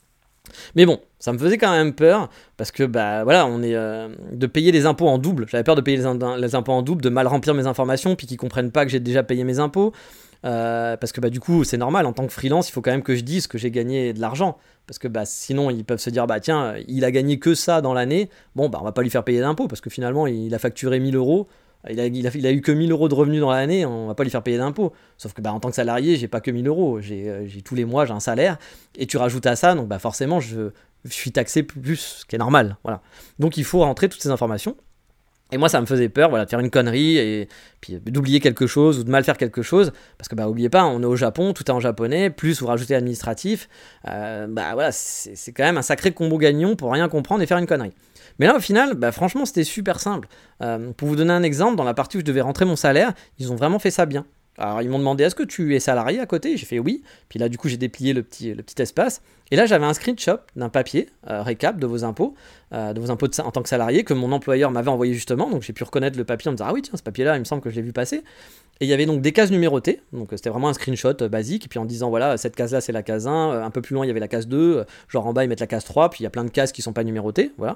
Mais bon, ça me faisait quand même peur, parce que bah voilà, on est euh, de payer les impôts en double. J'avais peur de payer les, in- les impôts en double, de mal remplir mes informations, puis qu'ils comprennent pas que j'ai déjà payé mes impôts. Euh, parce que bah, du coup c'est normal, en tant que freelance il faut quand même que je dise que j'ai gagné de l'argent, parce que bah, sinon ils peuvent se dire bah tiens il a gagné que ça dans l'année, bon bah on va pas lui faire payer d'impôts parce que finalement il a facturé mille euros, il a, il, a, il a eu que mille euros de revenus dans l'année, on va pas lui faire payer d'impôts. Sauf que bah, en tant que salarié j'ai pas que mille euros, j'ai, euh, j'ai tous les mois j'ai un salaire, et tu rajoutes à ça, donc bah forcément je, je suis taxé plus, ce qui est normal, voilà. Donc il faut rentrer toutes ces informations. Et moi, ça me faisait peur, voilà, de faire une connerie et puis d'oublier quelque chose ou de mal faire quelque chose, parce que bah, oubliez pas, on est au Japon, tout est en japonais, plus vous rajoutez administratif, euh, bah voilà, c'est, c'est quand même un sacré combo gagnant pour rien comprendre et faire une connerie. Mais là, au final, bah, franchement, c'était super simple. Euh, pour vous donner un exemple, dans la partie où je devais rentrer mon salaire, ils ont vraiment fait ça bien. Alors ils m'ont demandé est-ce que tu es salarié à côté, j'ai fait oui, puis là du coup j'ai déplié le petit, le petit espace, et là j'avais un screenshot d'un papier euh, récap de vos impôts, euh, de vos impôts de, en tant que salarié, que mon employeur m'avait envoyé justement, donc j'ai pu reconnaître le papier en me disant ah oui tiens ce papier là il me semble que je l'ai vu passer, et il y avait donc des cases numérotées, donc c'était vraiment un screenshot euh, basique, et puis en disant voilà cette case là c'est la case un, euh, un peu plus loin il y avait la case deux, euh, genre en bas ils mettent la case trois, puis il y a plein de cases qui sont pas numérotées, voilà,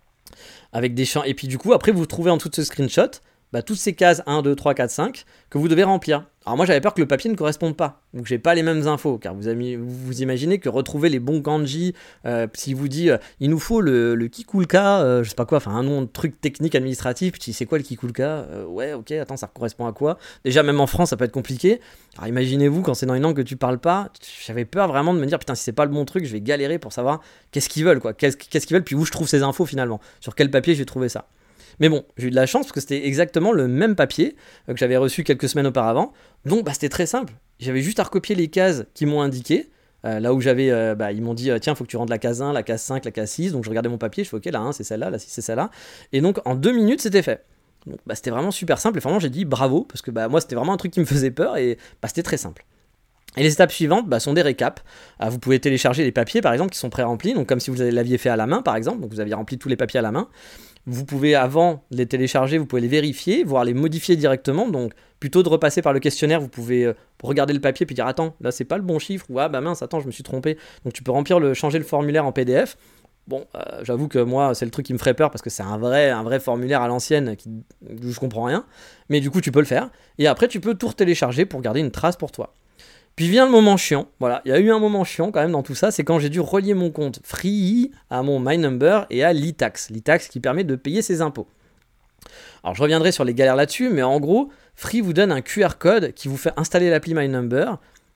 avec des champs, et puis du coup après vous trouvez en dessous de ce screenshot, bah, toutes ces cases un, deux, trois, quatre, cinq que vous devez remplir. Alors moi j'avais peur que le papier ne corresponde pas, donc j'ai pas les mêmes infos, car vous, avez, vous imaginez que retrouver les bons kanji, euh, s'il vous dit euh, il nous faut le, le kikulka, euh, je sais pas quoi, enfin un nom de truc technique administratif, puis c'est quoi le kikulka, euh, ouais ok attends ça correspond à quoi, déjà même en France ça peut être compliqué, alors imaginez-vous quand c'est dans une langue que tu parles pas, j'avais peur vraiment de me dire putain si c'est pas le bon truc je vais galérer pour savoir qu'est-ce qu'ils veulent quoi, qu'est-ce, qu'est-ce qu'ils veulent, puis où je trouve ces infos finalement, sur quel papier j'ai trouvé ça. Mais bon, j'ai eu de la chance parce que c'était exactement le même papier euh, que j'avais reçu quelques semaines auparavant. Donc bah, c'était très simple. J'avais juste à recopier les cases qui m'ont indiqué. Euh, là où j'avais, euh, bah, ils m'ont dit euh, tiens, il faut que tu rentres la case un, la case cinq, la case six. Donc je regardais mon papier, je fais ok, la un c'est celle-là, la six c'est celle-là. Et donc en deux minutes c'était fait. Donc bah, c'était vraiment super simple et vraiment j'ai dit bravo parce que bah, moi c'était vraiment un truc qui me faisait peur et bah, c'était très simple. Et les étapes suivantes bah, sont des récaps. Ah, vous pouvez télécharger les papiers par exemple qui sont pré-remplis, donc comme si vous l'aviez fait à la main par exemple, donc vous aviez rempli tous les papiers à la main. Vous pouvez, avant de les télécharger, vous pouvez les vérifier, voire les modifier directement. Donc, plutôt de repasser par le questionnaire, vous pouvez euh, regarder le papier puis dire attends, là c'est pas le bon chiffre, ou ah bah mince, attends, je me suis trompé. Donc, tu peux remplir le, changer le formulaire en P D F. Bon, euh, j'avoue que moi, c'est le truc qui me ferait peur parce que c'est un vrai, un vrai formulaire à l'ancienne qui, où je comprends rien. Mais du coup, tu peux le faire. Et après, tu peux tout télécharger pour garder une trace pour toi. Puis vient le moment chiant, voilà, il y a eu un moment chiant quand même dans tout ça, c'est quand j'ai dû relier mon compte Free à mon My Number et à l'e tax, l'e tax qui permet de payer ses impôts. Alors je reviendrai sur les galères là-dessus, mais en gros, Free vous donne un Q R code qui vous fait installer l'appli My Number,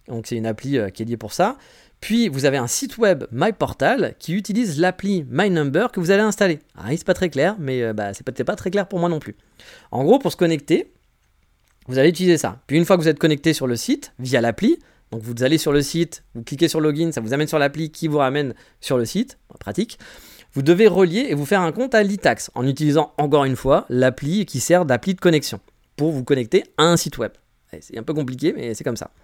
Donc c'est une appli euh, qui est liée pour ça. Puis vous avez un site web MyPortal qui utilise l'appli MyNumber que vous allez installer. Ah, c'est pas très clair, mais euh, bah, c'est peut-être pas très clair pour moi non plus. En gros, pour se connecter, vous allez utiliser ça. Puis une fois que vous êtes connecté sur le site via l'appli, donc vous allez sur le site, vous cliquez sur Login, ça vous amène sur l'appli qui vous ramène sur le site, pratique. Vous devez relier et vous faire un compte à l'e-tax en utilisant encore une fois l'appli qui sert d'appli de connexion pour vous connecter à un site web. C'est un peu compliqué, mais c'est comme ça.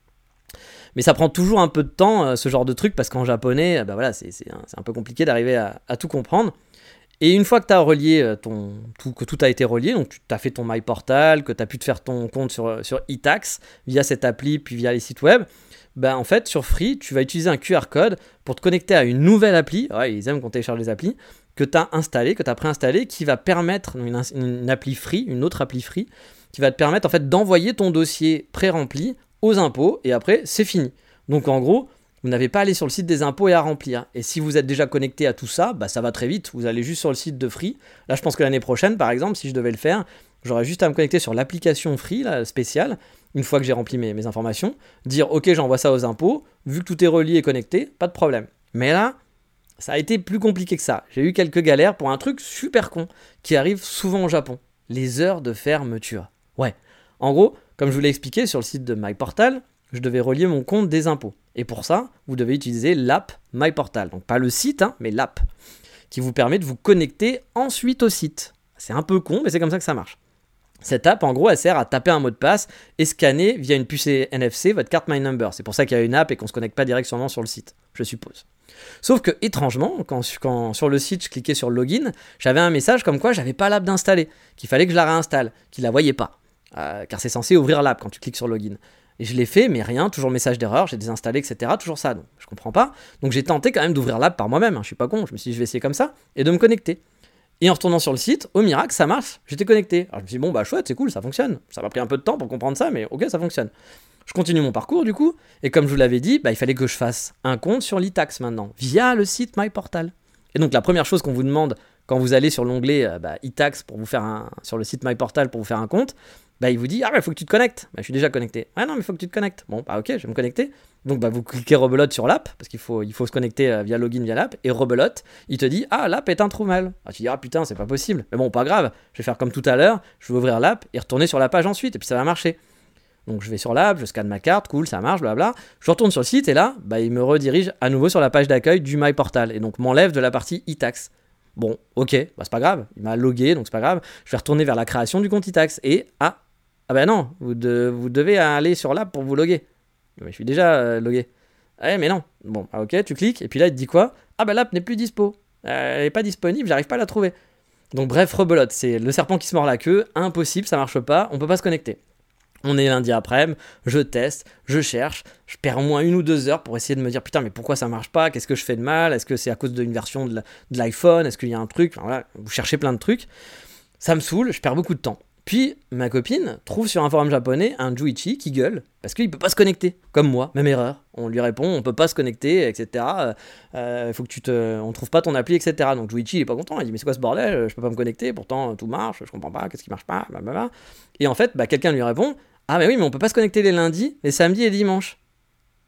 Mais ça prend toujours un peu de temps, ce genre de truc, parce qu'en japonais, bah voilà, c'est, c'est, un, c'est un peu compliqué d'arriver à, à tout comprendre. Et une fois que tu as relié ton, tout, que tout a été relié, donc tu as fait ton MyPortal, que tu as pu te faire ton compte sur, sur e-tax via cette appli, puis via les sites web, bah en fait, sur Free, tu vas utiliser un Q R code pour te connecter à une nouvelle appli. Ouais, ils aiment qu'on télécharge les applis, que tu as installée, que tu as préinstallée, qui va permettre, une, une appli Free, une autre appli Free, qui va te permettre en fait d'envoyer ton dossier pré-rempli aux impôts, et après, c'est fini. Donc en gros, vous n'avez pas à aller sur le site des impôts et à remplir. Et si vous êtes déjà connecté à tout ça, bah ça va très vite. Vous allez juste sur le site de Free. Là, je pense que l'année prochaine, par exemple, si je devais le faire, j'aurais juste à me connecter sur l'application Free, là, spéciale, une fois que j'ai rempli mes, mes informations, dire ok, j'envoie ça aux impôts, vu que tout est relié et connecté, pas de problème. Mais là, ça a été plus compliqué que ça. J'ai eu quelques galères pour un truc super con qui arrive souvent au Japon. Les heures de fermeture. Ouais. En gros, comme je vous l'ai expliqué sur le site de MyPortal, je devais relier mon compte des impôts. Et pour ça, vous devez utiliser l'app MyPortal. Donc pas le site, hein, mais l'app, qui vous permet de vous connecter ensuite au site. C'est un peu con, mais c'est comme ça que ça marche. Cette app, en gros, elle sert à taper un mot de passe et scanner via une puce N F C votre carte MyNumber. C'est pour ça qu'il y a une app et qu'on ne se connecte pas directement sur le site, je suppose. Sauf que, étrangement, quand, quand sur le site, je cliquais sur Login, j'avais un message comme quoi j'avais pas l'app d'installer, qu'il fallait que je la réinstalle, qu'il la voyait pas. Euh, car c'est censé ouvrir l'app quand tu cliques sur Login. Et je l'ai fait, mais rien, toujours message d'erreur, j'ai désinstallé, et cetera. Toujours ça, donc je comprends pas. Donc j'ai tenté quand même d'ouvrir l'app par moi-même, hein, je suis pas con, je me suis dit je vais essayer comme ça, et de me connecter. Et en retournant sur le site, au miracle, ça marche, j'étais connecté. Alors je me suis dit bon bah chouette, c'est cool, ça fonctionne. Ça m'a pris un peu de temps pour comprendre ça, mais ok, ça fonctionne. Je continue mon parcours du coup, et comme je vous l'avais dit, bah, il fallait que je fasse un compte sur l'e-tax maintenant, via le site MyPortal. Et donc la première chose qu'on vous demande quand vous allez sur l'onglet euh, bah, e-tax pour vous faire un, sur le site MyPortal pour vous faire un compte, bah il vous dit ah il faut que tu te connectes. Bah je suis déjà connecté. Ah non mais il faut que tu te connectes. Bon bah ok, je vais me connecter. Donc bah vous cliquez rebelote sur l'app parce qu'il faut il faut se connecter euh, via login via l'app et rebelote, il te dit ah l'app est introuvable. Ah tu dis ah putain c'est pas possible. Mais bon pas grave, je vais faire comme tout à l'heure, je vais ouvrir l'app et retourner sur la page ensuite et puis ça va marcher. Donc je vais sur l'app, je scanne ma carte, cool, ça marche, blabla. Je retourne sur le site et là, bah il me redirige à nouveau sur la page d'accueil du MyPortal et donc m'enlève de la partie e-tax. Bon, ok, bah c'est pas grave, il m'a logué, donc c'est pas grave. Je vais retourner vers la création du compte e-tax et ah, ah bah non, vous, de, vous devez aller sur l'app pour vous loguer. Mais je suis déjà euh, logué. Ah mais non. Bon, ah ok, tu cliques et puis là il te dit quoi ? Ah bah l'app n'est plus dispo, euh, elle est pas disponible, j'arrive pas à la trouver. Donc bref, rebelote, c'est le serpent qui se mord la queue, impossible, ça marche pas, on peut pas se connecter. On est lundi après-midi, je teste, je cherche, je perds au moins une ou deux heures pour essayer de me dire putain mais pourquoi ça marche pas, qu'est-ce que je fais de mal, est-ce que c'est à cause d'une version de, la, de l'iPhone, est-ce qu'il y a un truc, enfin, voilà, vous cherchez plein de trucs, ça me saoule, je perds beaucoup de temps. Puis ma copine trouve sur un forum japonais un Juichi qui gueule parce qu'il peut pas se connecter, comme moi, même erreur. On lui répond on peut pas se connecter, et cetera. Il euh, faut que tu te, on trouve pas ton appli, et cetera. Donc Juichi il est pas content, il dit mais c'est quoi ce bordel, je peux pas me connecter, pourtant tout marche, je comprends pas, qu'est-ce qui marche pas, blablabla. Et en fait bah, quelqu'un lui répond ah mais oui mais on peut pas se connecter les lundis, les samedis et dimanches. Hein ?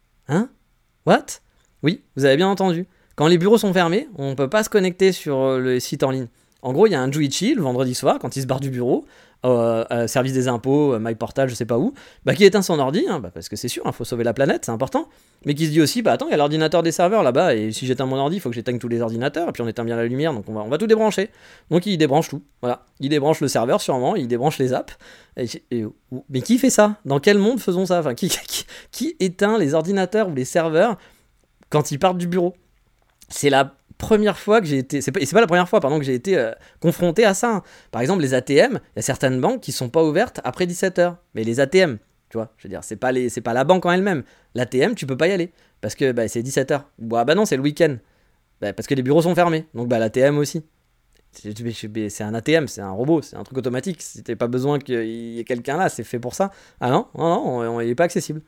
What ? Oui, vous avez bien entendu. Quand les bureaux sont fermés, on peut pas se connecter sur le site en ligne. En gros, il y a un Juichi le vendredi soir, quand il se barre du bureau, euh, euh, service des impôts, euh, MyPortal, je sais pas où, bah, qui éteint son ordi, hein, bah, parce que c'est sûr, il hein, faut sauver la planète, c'est important, mais qui se dit aussi, bah attends, il y a l'ordinateur des serveurs là-bas, et si j'éteins mon ordi, il faut que j'éteigne tous les ordinateurs, et puis on éteint bien la lumière, donc on va, on va tout débrancher. Donc il débranche tout, voilà. Il débranche le serveur sûrement, il débranche les apps. Et, et, mais qui fait ça ? Dans quel monde faisons ça ? Enfin, qui, qui, qui éteint les ordinateurs ou les serveurs quand ils partent du bureau ? C'est la première fois que j'ai été, c'est pas, c'est pas la première fois pardon que j'ai été euh, confronté à ça. Hein. Par exemple, les A T M, il y a certaines banques qui sont pas ouvertes après dix-sept heures. Mais les A T M, tu vois, je veux dire, c'est pas les, c'est pas la banque en elle-même. L'A T M, tu peux pas y aller parce que bah, c'est dix-sept heures. Bah, bah non, c'est le week-end. Bah, parce que les bureaux sont fermés. Donc bah l'A T M aussi. C'est, c'est un A T M, c'est un robot, c'est un truc automatique. Si t'as pas besoin qu'il y ait quelqu'un là, c'est fait pour ça. Ah non, non, non, on, on, il est pas accessible.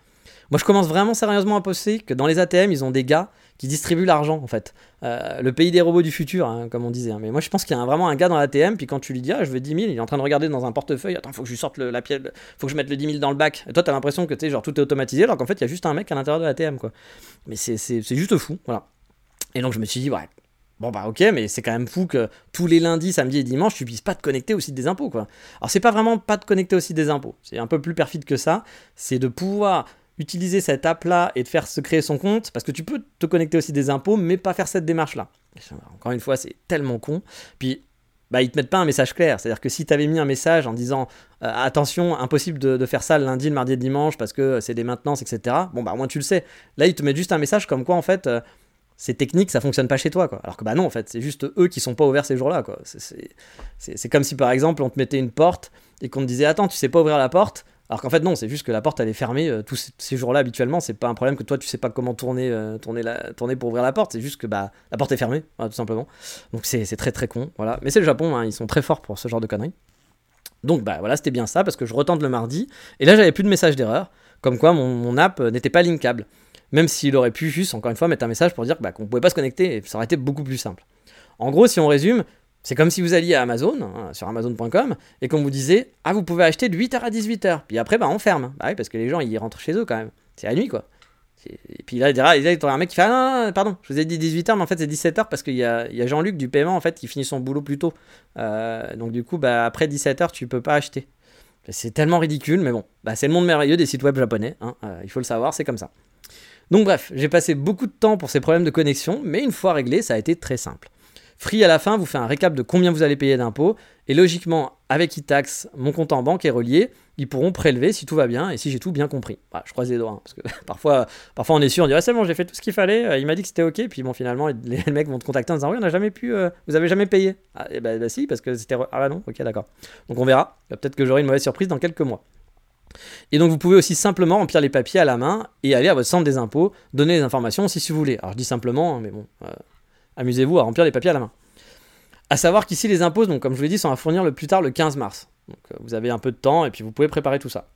Moi, je commence vraiment sérieusement à penser que dans les A T M, ils ont des gars qui distribuent l'argent, en fait. Euh, le pays des robots du futur, hein, comme on disait. Hein. Mais moi, je pense qu'il y a un, vraiment un gars dans l'A T M, puis quand tu lui dis, ah, je veux dix mille, il est en train de regarder dans un portefeuille, attends, faut que je lui sorte le, la pièce, faut que je mette le dix mille dans le bac. Et toi, t'as l'impression que, tu sais, genre, tout est automatisé, alors qu'en fait, il y a juste un mec à l'intérieur de l'A T M, quoi. Mais c'est, c'est, c'est juste fou, voilà. Et donc, je me suis dit, ouais, bon, bah, ok, mais c'est quand même fou que tous les lundis, samedis et dimanches, tu puisses pas te connecter au site des impôts, quoi. Alors, c'est pas vraiment pas te connecter au site des impôts. C'est un peu plus perfide que ça. C'est de pouvoir utiliser cette app-là et de faire se créer son compte, parce que tu peux te connecter aussi des impôts, mais pas faire cette démarche-là. Encore une fois, c'est tellement con. Puis, bah, ils te mettent pas un message clair. C'est-à-dire que si tu avais mis un message en disant euh, attention, impossible de, de faire ça le lundi, le mardi et le dimanche, parce que c'est des maintenances, et cetera. Bon, bah, au moins tu le sais. Là, ils te mettent juste un message comme quoi, en fait, euh, c'est technique, ça fonctionne pas chez toi, quoi. Alors que, bah non, en fait, c'est juste eux qui sont pas ouverts ces jours-là, quoi. C'est, c'est, c'est, c'est comme si, par exemple, on te mettait une porte et qu'on te disait attends, tu sais pas ouvrir la porte. Alors qu'en fait non, c'est juste que la porte elle est fermée euh, tous ces, ces jours-là habituellement, c'est pas un problème que toi tu sais pas comment tourner, euh, tourner, la, tourner pour ouvrir la porte, c'est juste que bah, la porte est fermée, voilà, tout simplement. Donc c'est, c'est très très con, voilà. Mais c'est le Japon, hein, ils sont très forts pour ce genre de conneries. Donc bah voilà, c'était bien ça, parce que je retente le mardi, et là j'avais plus de message d'erreur, comme quoi mon, mon app n'était pas linkable. Même s'il aurait pu juste, encore une fois, mettre un message pour dire bah, qu'on pouvait pas se connecter, et ça aurait été beaucoup plus simple. En gros, si on résume, c'est comme si vous alliez à Amazon, hein, sur amazon point com, et qu'on vous disait « Ah, vous pouvez acheter de huit heures à dix-huit heures. » Puis après, bah, on ferme. Bah oui, parce que les gens, ils rentrent chez eux quand même. C'est la nuit, quoi. Et puis là, il y aura un mec qui fait « Ah non, non, non, pardon, je vous ai dit dix-huit heures, mais en fait, c'est dix-sept heures parce qu'il y a, il y a Jean-Luc du paiement, en fait, qui finit son boulot plus tôt. Euh, donc du coup, bah, après dix-sept heures, tu peux pas acheter. » C'est tellement ridicule, mais bon, bah, c'est le monde merveilleux des sites web japonais. Hein, euh, il faut le savoir, c'est comme ça. Donc bref, j'ai passé beaucoup de temps pour ces problèmes de connexion, mais une fois réglés, ça a été très simple. Free à la fin vous fait un récap de combien vous allez payer d'impôts, et logiquement, avec e-tax, mon compte en banque est relié, ils pourront prélever si tout va bien et si j'ai tout bien compris. Bah, je croise les doigts, hein, parce que parfois, parfois on est sûr, on dit ah, c'est bon, j'ai fait tout ce qu'il fallait, il m'a dit que c'était ok, puis bon, finalement, les mecs vont te contacter en disant oui, on n'a jamais pu, euh, vous avez jamais payé. Ah, et bah, bah si, parce que c'était. Ah bah non, ok, d'accord. Donc on verra, peut-être que j'aurai une mauvaise surprise dans quelques mois. Et donc vous pouvez aussi simplement remplir les papiers à la main et aller à votre centre des impôts, donner les informations si, si vous voulez. Alors je dis simplement, mais bon, euh, amusez-vous à remplir les papiers à la main. A savoir qu'ici les impôts, donc, comme je vous l'ai dit, sont à fournir le plus tard le quinze mars. Donc euh, vous avez un peu de temps et puis vous pouvez préparer tout ça.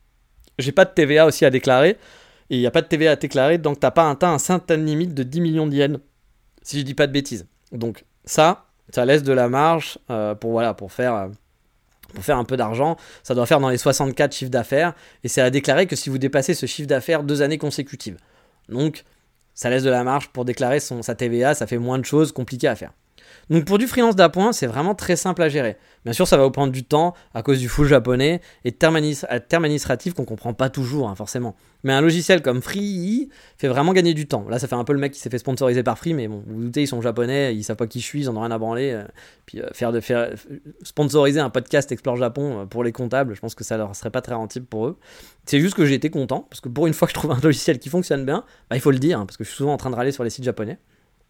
J'ai pas de T V A aussi à déclarer, et il n'y a pas de T V A à déclarer, donc t'as pas atteint un certain limite de dix millions d'yens, si je dis pas de bêtises. Donc ça, ça laisse de la marge euh, pour, voilà, pour faire... Euh, Pour faire un peu d'argent, ça doit faire dans les soixante-quatre chiffres d'affaires, et c'est à déclarer que si vous dépassez ce chiffre d'affaires deux années consécutives. Donc, ça laisse de la marge pour déclarer son, sa T V A, ça fait moins de choses compliquées à faire. Donc pour du freelance d'appoint, c'est vraiment très simple à gérer. Bien sûr, ça va vous prendre du temps à cause du full japonais et de termes, administ- termes administratifs qu'on comprend pas toujours, hein, forcément. Mais un logiciel comme Free fait vraiment gagner du temps. Là, ça fait un peu le mec qui s'est fait sponsoriser par Free, mais bon, vous vous doutez, ils sont japonais, ils savent pas qui je suis, ils en ont rien à branler. Euh, puis euh, faire de faire sponsoriser un podcast Explore Japon euh, pour les comptables, je pense que ça leur serait pas très rentable pour eux. C'est juste que j'ai été content, parce que pour une fois que je trouve un logiciel qui fonctionne bien, bah, il faut le dire, hein, parce que je suis souvent en train de râler sur les sites japonais.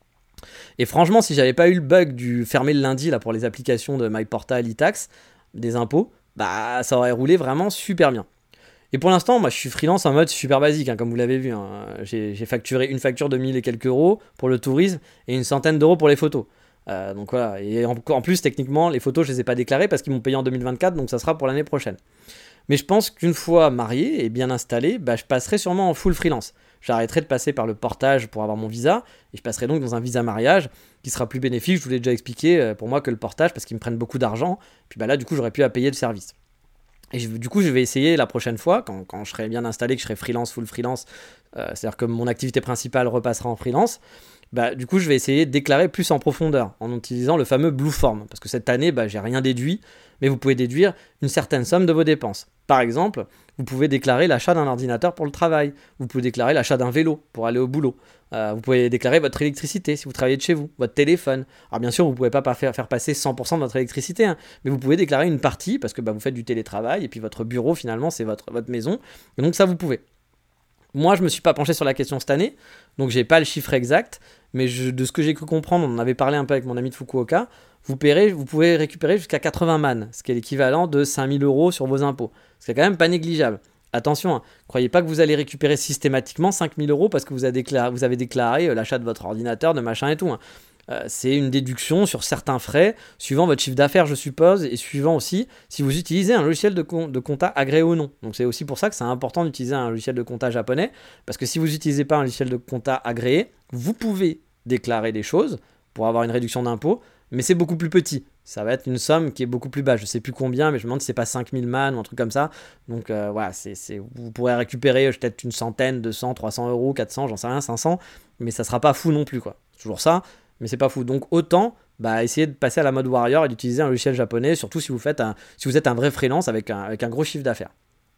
Et franchement, si j'avais pas eu le bug du fermer le lundi là pour les applications de MyPortal, e-tax, des impôts, bah ça aurait roulé vraiment super bien. Et pour l'instant, moi je suis freelance en mode super basique, hein, comme vous l'avez vu. Hein. J'ai, j'ai facturé une facture de mille et quelques euros pour le tourisme et une centaine d'euros pour les photos. Euh, donc voilà. Et en, en plus, techniquement, les photos, je les ai pas déclarées parce qu'ils m'ont payé en deux mille vingt-quatre, donc ça sera pour l'année prochaine. Mais je pense qu'une fois marié et bien installé, bah, je passerai sûrement en full freelance. J'arrêterai de passer par le portage pour avoir mon visa, et je passerai donc dans un visa mariage qui sera plus bénéfique, je vous l'ai déjà expliqué, pour moi que le portage, parce qu'ils me prennent beaucoup d'argent, puis bah là du coup j'aurais pu à payer le service. Et je, du coup je vais essayer la prochaine fois, quand, quand je serai bien installé, que je serai freelance, full freelance, euh, c'est-à-dire que mon activité principale repassera en freelance, bah du coup je vais essayer de déclarer plus en profondeur, en utilisant le fameux Blueform, parce que cette année bah, j'ai rien déduit, mais vous pouvez déduire une certaine somme de vos dépenses. Par exemple, vous pouvez déclarer l'achat d'un ordinateur pour le travail. Vous pouvez déclarer l'achat d'un vélo pour aller au boulot. Euh, vous pouvez déclarer votre électricité si vous travaillez de chez vous, votre téléphone. Alors bien sûr, vous ne pouvez pas faire, faire passer cent pour cent de votre électricité, hein, mais vous pouvez déclarer une partie parce que bah, vous faites du télétravail et puis votre bureau, finalement, c'est votre, votre maison. Et donc ça, vous pouvez. Moi, je ne me suis pas penché sur la question cette année, donc je n'ai pas le chiffre exact, mais je, de ce que j'ai cru comprendre, on en avait parlé un peu avec mon ami de Fukuoka, vous, paierez, vous pouvez récupérer jusqu'à quatre-vingts man, ce qui est l'équivalent de cinq mille euros sur vos impôts. Ce qui est quand même pas négligeable. Attention, ne hein, croyez pas que vous allez récupérer systématiquement cinq mille euros parce que vous avez déclaré, vous avez déclaré l'achat de votre ordinateur, de machin et tout. Hein. euh, c'est une déduction sur certains frais, suivant votre chiffre d'affaires, je suppose, et suivant aussi si vous utilisez un logiciel de, com- de compta agréé ou non. Donc c'est aussi pour ça que c'est important d'utiliser un logiciel de compta japonais, parce que si vous n'utilisez pas un logiciel de compta agréé, vous pouvez déclarer des choses pour avoir une réduction d'impôt, mais c'est beaucoup plus petit. Ça va être une somme qui est beaucoup plus basse. Je ne sais plus combien, mais je me demande si c'est pas cinq mille man ou un truc comme ça. Donc euh, voilà, c'est, c'est, vous pourrez récupérer peut-être une centaine, deux cents, trois cents euros, quatre cents, j'en sais rien, cinq cents, mais ça sera pas fou non plus, quoi. C'est toujours ça, mais c'est pas fou. Donc autant bah, essayer de passer à la mode warrior et d'utiliser un logiciel japonais, surtout si vous, faites un, si vous êtes un vrai freelance avec un, avec un gros chiffre d'affaires.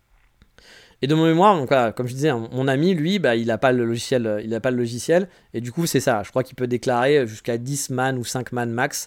Et de mon mémoire, donc voilà, comme je disais, mon ami, lui, bah, il n'a pas le logiciel, il a pas le logiciel, et du coup, c'est ça. Je crois qu'il peut déclarer jusqu'à dix man ou cinq man max.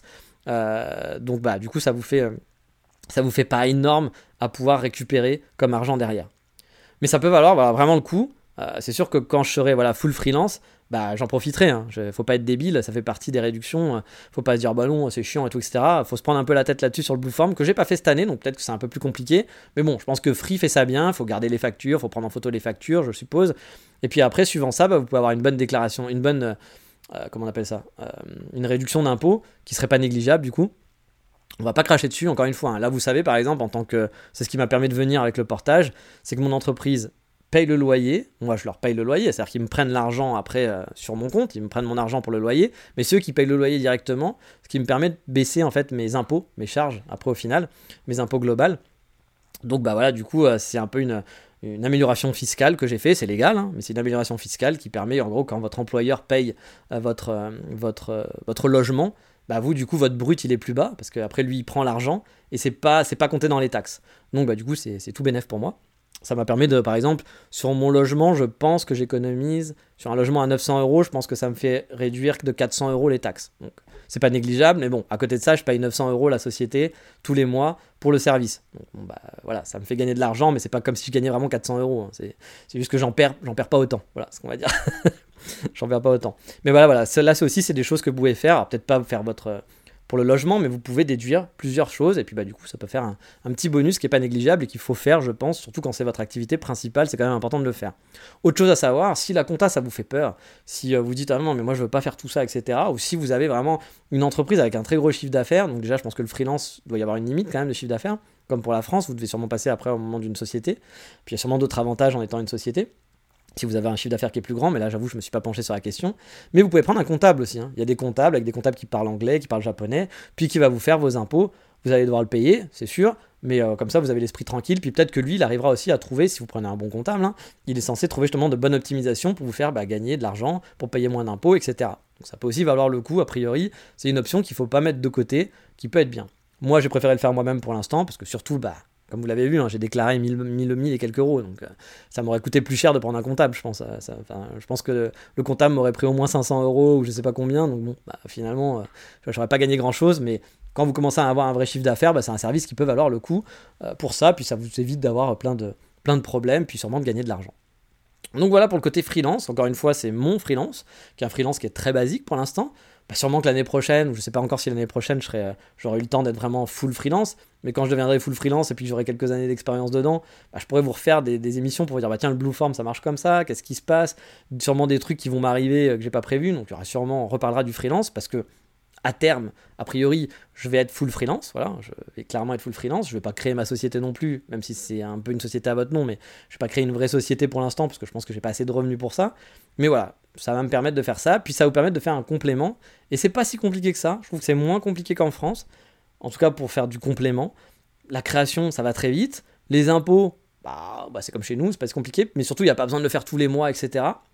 Euh, donc, bah, du coup, ça vous fait, ça vous fait pas énorme à pouvoir récupérer comme argent derrière. Mais ça peut valoir voilà, vraiment le coup. Euh, c'est sûr que quand je serai voilà, full freelance, bah, j'en profiterai. Hein. Je, faut pas être débile, ça fait partie des réductions. Euh, faut pas se dire bah non, c'est chiant et tout, et cetera. Faut se prendre un peu la tête là-dessus sur le Blueform que j'ai pas fait cette année, donc peut-être que c'est un peu plus compliqué. Mais bon, je pense que Free fait ça bien. Faut garder les factures, faut prendre en photo les factures, je suppose. Et puis après, suivant ça, bah, vous pouvez avoir une bonne déclaration, une bonne, euh, comment on appelle ça, euh, une réduction d'impôt qui serait pas négligeable du coup. On va pas cracher dessus, encore une fois. Hein. Là, vous savez, par exemple, en tant que, c'est ce qui m'a permis de venir avec le portage, c'est que mon entreprise paye le loyer, moi je leur paye le loyer, c'est-à-dire qu'ils me prennent l'argent après euh, sur mon compte, ils me prennent mon argent pour le loyer, mais c'est eux qui payent le loyer directement, ce qui me permet de baisser en fait mes impôts, mes charges, après au final, mes impôts globaux. Donc bah voilà, du coup euh, c'est un peu une, une amélioration fiscale que j'ai fait, c'est légal, hein, mais c'est une amélioration fiscale qui permet en gros quand votre employeur paye euh, votre, euh, votre, euh, votre logement, bah vous du coup votre brut il est plus bas, parce qu'après lui il prend l'argent, et c'est pas, c'est pas compté dans les taxes. Donc bah du coup c'est, c'est tout bénef pour moi. Ça m'a permis de, par exemple, sur mon logement, je pense que j'économise, sur un logement à neuf cents euros, je pense que ça me fait réduire de quatre cents euros les taxes. Donc, c'est pas négligeable, mais bon, à côté de ça, je paye neuf cents euros la société tous les mois pour le service. Donc, bon, bah, voilà, ça me fait gagner de l'argent, mais c'est pas comme si je gagnais vraiment quatre cents euros. Hein. C'est, c'est juste que j'en perds, j'en perds pas autant. Voilà ce qu'on va dire. J'en perds pas autant. Mais voilà, voilà, là, c'est aussi, c'est des choses que vous pouvez faire. Alors, peut-être pas faire votre... pour le logement, mais vous pouvez déduire plusieurs choses, et puis bah, du coup, ça peut faire un, un petit bonus qui n'est pas négligeable et qu'il faut faire, je pense, surtout quand c'est votre activité principale, c'est quand même important de le faire. Autre chose à savoir, si la compta, ça vous fait peur, si euh, vous dites « Ah non, mais moi, je veux pas faire tout ça, et cetera » ou si vous avez vraiment une entreprise avec un très gros chiffre d'affaires, donc déjà, je pense que le freelance, doit y avoir une limite quand même de chiffre d'affaires, comme pour la France, vous devez sûrement passer après au moment d'une société, puis il y a sûrement d'autres avantages en étant une société, si vous avez un chiffre d'affaires qui est plus grand, mais là j'avoue je me suis pas penché sur la question, mais vous pouvez prendre un comptable aussi, hein. Il y a des comptables avec des comptables qui parlent anglais, qui parlent japonais, puis qui va vous faire vos impôts, vous allez devoir le payer, c'est sûr, mais euh, comme ça vous avez l'esprit tranquille, puis peut-être que lui il arrivera aussi à trouver, si vous prenez un bon comptable, hein, il est censé trouver justement de bonnes optimisations pour vous faire bah, gagner de l'argent, pour payer moins d'impôts, et cetera. Donc ça peut aussi valoir le coup, a priori, c'est une option qu'il faut pas mettre de côté, qui peut être bien. Moi j'ai préféré le faire moi-même pour l'instant, parce que surtout, bah, comme vous l'avez vu, hein, j'ai déclaré mille, mille, mille et quelques euros, donc euh, ça m'aurait coûté plus cher de prendre un comptable, je pense. Ça, ça, je pense que le, le comptable m'aurait pris au moins cinq cents euros ou je sais pas combien, donc bon, bah, finalement, euh, j'aurais pas gagné grand-chose, mais quand vous commencez à avoir un vrai chiffre d'affaires, bah, c'est un service qui peut valoir le coup euh, pour ça, puis ça vous évite d'avoir plein de, plein de problèmes, puis sûrement de gagner de l'argent. Donc voilà pour le côté freelance, encore une fois, c'est mon freelance, qui est un freelance qui est très basique pour l'instant. Bah sûrement que l'année prochaine, ou je sais pas encore si l'année prochaine je serai, euh, j'aurai eu le temps d'être vraiment full freelance, mais quand je deviendrai full freelance et puis que j'aurai quelques années d'expérience dedans, bah, je pourrais vous refaire des, des émissions pour vous dire bah tiens le Blueform ça marche comme ça, qu'est-ce qui se passe, sûrement des trucs qui vont m'arriver euh, que j'ai pas prévu, donc il y aura sûrement, on reparlera du freelance parce que à terme, a priori, je vais être full freelance, voilà, je vais clairement être full freelance, je vais pas créer ma société non plus, même si c'est un peu une société à votre nom, mais je vais pas créer une vraie société pour l'instant, parce que je pense que j'ai pas assez de revenus pour ça, mais voilà, ça va me permettre de faire ça, puis ça va vous permettre de faire un complément, et c'est pas si compliqué que ça, je trouve que c'est moins compliqué qu'en France, en tout cas pour faire du complément, la création, ça va très vite, les impôts, bah, bah c'est comme chez nous, c'est pas si compliqué, mais surtout il n'y a pas besoin de le faire tous les mois, et cetera.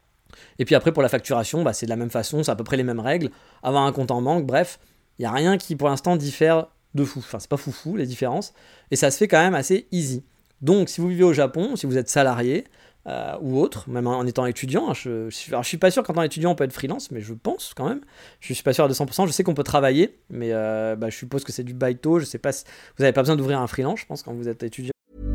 Et puis après pour la facturation, bah, c'est de la même façon, c'est à peu près les mêmes règles, avoir un compte en banque, bref, il n'y a rien qui pour l'instant diffère de fou, enfin c'est pas foufou les différences, et ça se fait quand même assez easy. Donc si vous vivez au Japon, si vous êtes salarié euh, ou autre, même en étant étudiant, hein, je, je, alors, je suis pas sûr qu'en étant étudiant on peut être freelance, mais je pense quand même, je suis pas sûr à deux cents pour cent, je sais qu'on peut travailler, mais euh, bah, je suppose que c'est du baito, je sais pas si vous n'avez pas besoin d'ouvrir un freelance, je pense, quand vous êtes étudiant.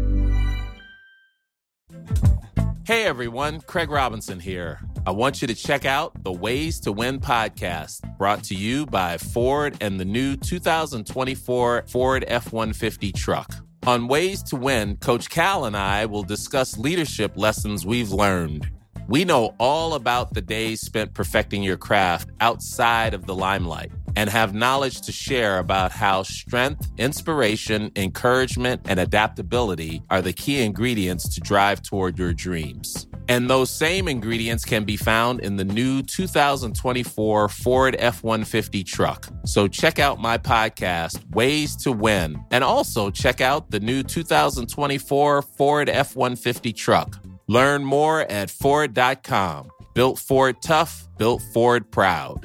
Hey everyone, Craig Robinson here. I want you to check out the Ways to Win podcast, brought to you by Ford and the new two thousand twenty-four Ford F one fifty truck. On Ways to Win, Coach Cal and I will discuss leadership lessons we've learned. We know all about the days spent perfecting your craft outside of the limelight and have knowledge to share about how strength, inspiration, encouragement, and adaptability are the key ingredients to drive toward your dreams. And those same ingredients can be found in the new two thousand twenty-four Ford F one fifty truck. So check out my podcast, Ways to Win, and also check out the new two thousand twenty-four Ford F one fifty truck. Learn more at Ford dot com. Built Ford tough, built Ford proud.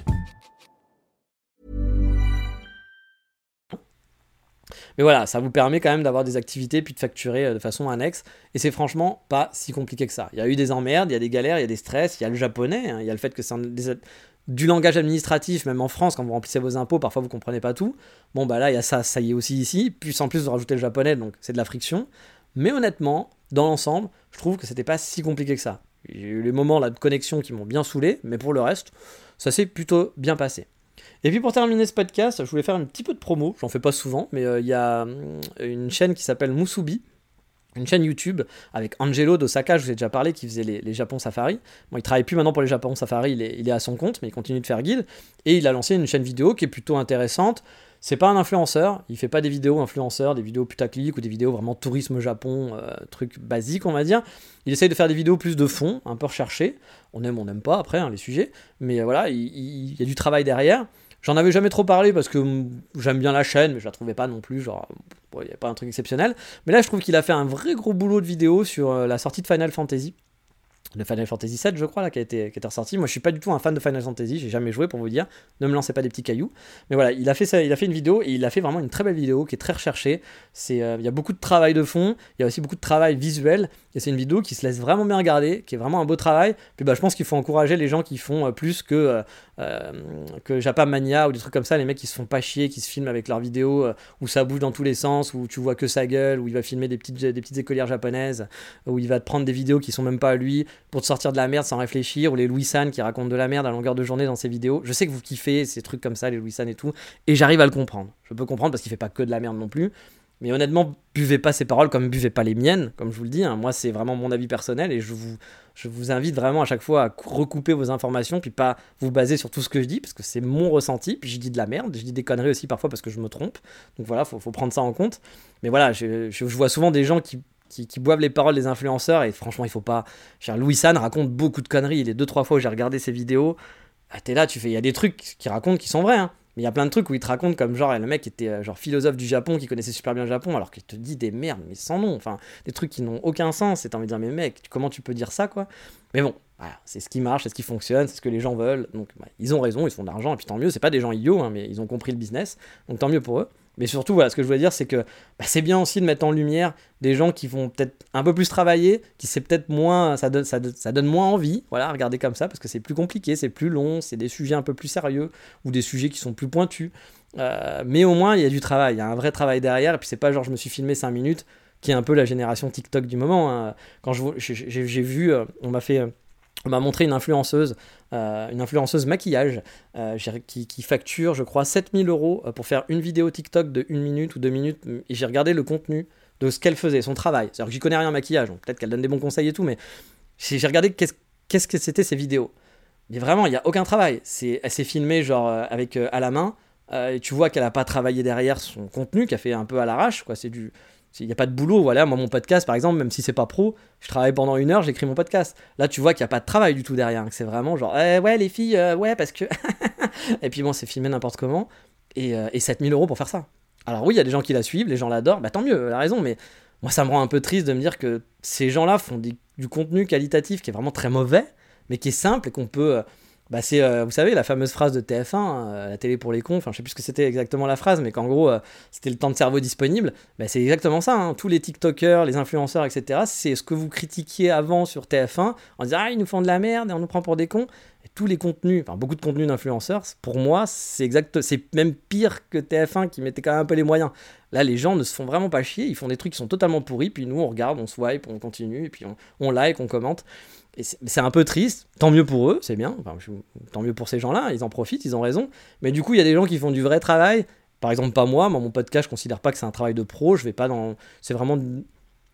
Mais voilà, ça vous permet quand même d'avoir des activités puis de facturer de façon annexe. Et c'est franchement pas si compliqué que ça. Il y a eu des emmerdes, il y a des galères, il y a des stress, il y a le japonais, hein, il y a le fait que c'est un, des, du langage administratif, même en France, quand vous remplissez vos impôts, parfois vous comprenez pas tout. Bon bah là, il y a ça, ça y est aussi ici. Puis en plus, vous rajoutez le japonais, donc c'est de la friction. Mais honnêtement, dans l'ensemble, je trouve que c'était pas si compliqué que ça. J'ai eu les moments là, de connexion qui m'ont bien saoulé, mais pour le reste, ça s'est plutôt bien passé. Et puis pour terminer ce podcast, je voulais faire un petit peu de promo, j'en fais pas souvent, mais il euh, y a une chaîne qui s'appelle Musubi, une chaîne YouTube avec Angelo d'Osaka, je vous ai déjà parlé, qui faisait les, les Japon Safari. Bon, il travaille plus maintenant pour les Japon Safari, il est, il est à son compte, mais il continue de faire guide, et il a lancé une chaîne vidéo qui est plutôt intéressante. C'est pas un influenceur, il fait pas des vidéos influenceurs, des vidéos putaclic ou des vidéos vraiment tourisme Japon, euh, trucs basiques on va dire. Il essaye de faire des vidéos plus de fond, un peu recherchées. On aime, on n'aime pas après hein, les sujets, mais euh, voilà, il, il, il y a du travail derrière. J'en avais jamais trop parlé parce que j'aime bien la chaîne, mais je la trouvais pas non plus, genre, il n'y a pas un truc exceptionnel. Mais là, je trouve qu'il a fait un vrai gros boulot de vidéo sur euh, la sortie de Final Fantasy. De Final Fantasy sept, je crois, là, qui a été, qui a été ressorti. Moi, je suis pas du tout un fan de Final Fantasy, j'ai jamais joué pour vous dire. Ne me lancez pas des petits cailloux. Mais voilà, il a fait ça, il a fait une vidéo et il a fait vraiment une très belle vidéo qui est très recherchée. C'est, euh, il y a beaucoup de travail de fond, il y a aussi beaucoup de travail visuel. Et c'est une vidéo qui se laisse vraiment bien regarder, qui est vraiment un beau travail. Puis bah, je pense qu'il faut encourager les gens qui font euh, plus que, euh, euh, que Japamania ou des trucs comme ça, les mecs qui se font pas chier, qui se filment avec leurs vidéos euh, où ça bouge dans tous les sens, où tu vois que sa gueule, où il va filmer des petites, des petites écolières japonaises, où il va te prendre des vidéos qui sont même pas à lui pour te sortir de la merde sans réfléchir, ou les Louis-San qui racontent de la merde à longueur de journée dans ses vidéos. Je sais que vous kiffez ces trucs comme ça, les Louis-San et tout, et j'arrive à le comprendre. Je peux comprendre parce qu'il fait pas que de la merde non plus. Mais honnêtement, buvez pas ses paroles comme buvez pas les miennes, comme je vous le dis. Hein. Moi, c'est vraiment mon avis personnel et je vous, je vous invite vraiment à chaque fois à recouper vos informations, puis pas vous baser sur tout ce que je dis, parce que c'est mon ressenti. Puis je dis de la merde, je dis des conneries aussi parfois parce que je me trompe. Donc voilà, faut, faut prendre ça en compte. Mais voilà, je, je, je vois souvent des gens qui, qui, qui boivent les paroles des influenceurs et franchement, il faut pas. Louis-San raconte beaucoup de conneries. Les deux, trois fois où j'ai regardé ses vidéos, ah, t'es là, tu fais. Il y a des trucs qu'il raconte qui sont vrais, hein. Mais il y a plein de trucs où il te raconte comme genre le mec était genre philosophe du Japon qui connaissait super bien le Japon alors qu'il te dit des merdes mais sans nom, enfin des trucs qui n'ont aucun sens et t'as envie de dire mais mec comment tu peux dire ça quoi. Mais bon voilà, c'est ce qui marche, c'est ce qui fonctionne, c'est ce que les gens veulent, donc bah, ils ont raison, ils font de l'argent et puis tant mieux, c'est pas des gens idiots hein, mais ils ont compris le business, donc tant mieux pour eux. Mais surtout, voilà, ce que je voulais dire, c'est que bah, c'est bien aussi de mettre en lumière des gens qui vont peut-être un peu plus travailler, qui c'est peut-être moins, ça donne, ça, ça donne moins envie, voilà, regardez comme ça, parce que c'est plus compliqué, c'est plus long, c'est des sujets un peu plus sérieux, ou des sujets qui sont plus pointus. Euh, mais au moins, il y a du travail, il y a un vrai travail derrière, et puis c'est pas genre je me suis filmé cinq minutes, qui est un peu la génération TikTok du moment. Hein. Quand je, j'ai, j'ai vu, euh, on m'a fait... On m'a montré une influenceuse, euh, une influenceuse maquillage euh, qui, qui facture, je crois, sept mille euros pour faire une vidéo TikTok de une minute ou deux minutes. Et j'ai regardé le contenu de ce qu'elle faisait, son travail. C'est-à-dire que j'y connais rien en maquillage, donc peut-être qu'elle donne des bons conseils et tout, mais j'ai regardé qu'est-ce, qu'est-ce que c'était ces vidéos. Mais vraiment, il n'y a aucun travail. C'est, elle s'est filmée genre avec euh, à la main, euh, et tu vois qu'elle n'a pas travaillé derrière son contenu, qu'elle fait un peu à l'arrache, quoi. C'est du... Il n'y a pas de boulot, voilà, moi mon podcast par exemple, même si c'est pas pro, je travaille pendant une heure, j'écris mon podcast. Là tu vois qu'il n'y a pas de travail du tout derrière, c'est vraiment genre, eh, ouais les filles, euh, ouais parce que... et puis bon c'est filmé n'importe comment, et, euh, et sept mille euros pour faire ça. Alors oui, il y a des gens qui la suivent, les gens l'adorent, bah tant mieux, elle a raison, mais moi ça me rend un peu triste de me dire que ces gens-là font des, du contenu qualitatif qui est vraiment très mauvais, mais qui est simple et qu'on peut... Euh, Bah c'est, euh, vous savez, la fameuse phrase de T F un, euh, la télé pour les cons, enfin je sais plus ce que c'était exactement la phrase, mais qu'en gros, euh, c'était le temps de cerveau disponible, bah, c'est exactement ça, hein. Tous les TikTokers, les influenceurs, et cetera, c'est ce que vous critiquiez avant sur T F un, en disant « Ah, ils nous font de la merde et on nous prend pour des cons », et tous les contenus, enfin beaucoup de contenus d'influenceurs, pour moi, c'est exact, c'est même pire que T F un qui mettait quand même un peu les moyens. Là, les gens ne se font vraiment pas chier, ils font des trucs qui sont totalement pourris, puis nous, on regarde, on swipe, on continue, et puis on, on like, on commente. Et c'est, c'est un peu triste, tant mieux pour eux, c'est bien, enfin, je, tant mieux pour ces gens-là, ils en profitent, ils ont raison, mais du coup il y a des gens qui font du vrai travail, par exemple pas moi, moi mon podcast je considère pas que c'est un travail de pro, je vais pas dans, c'est vraiment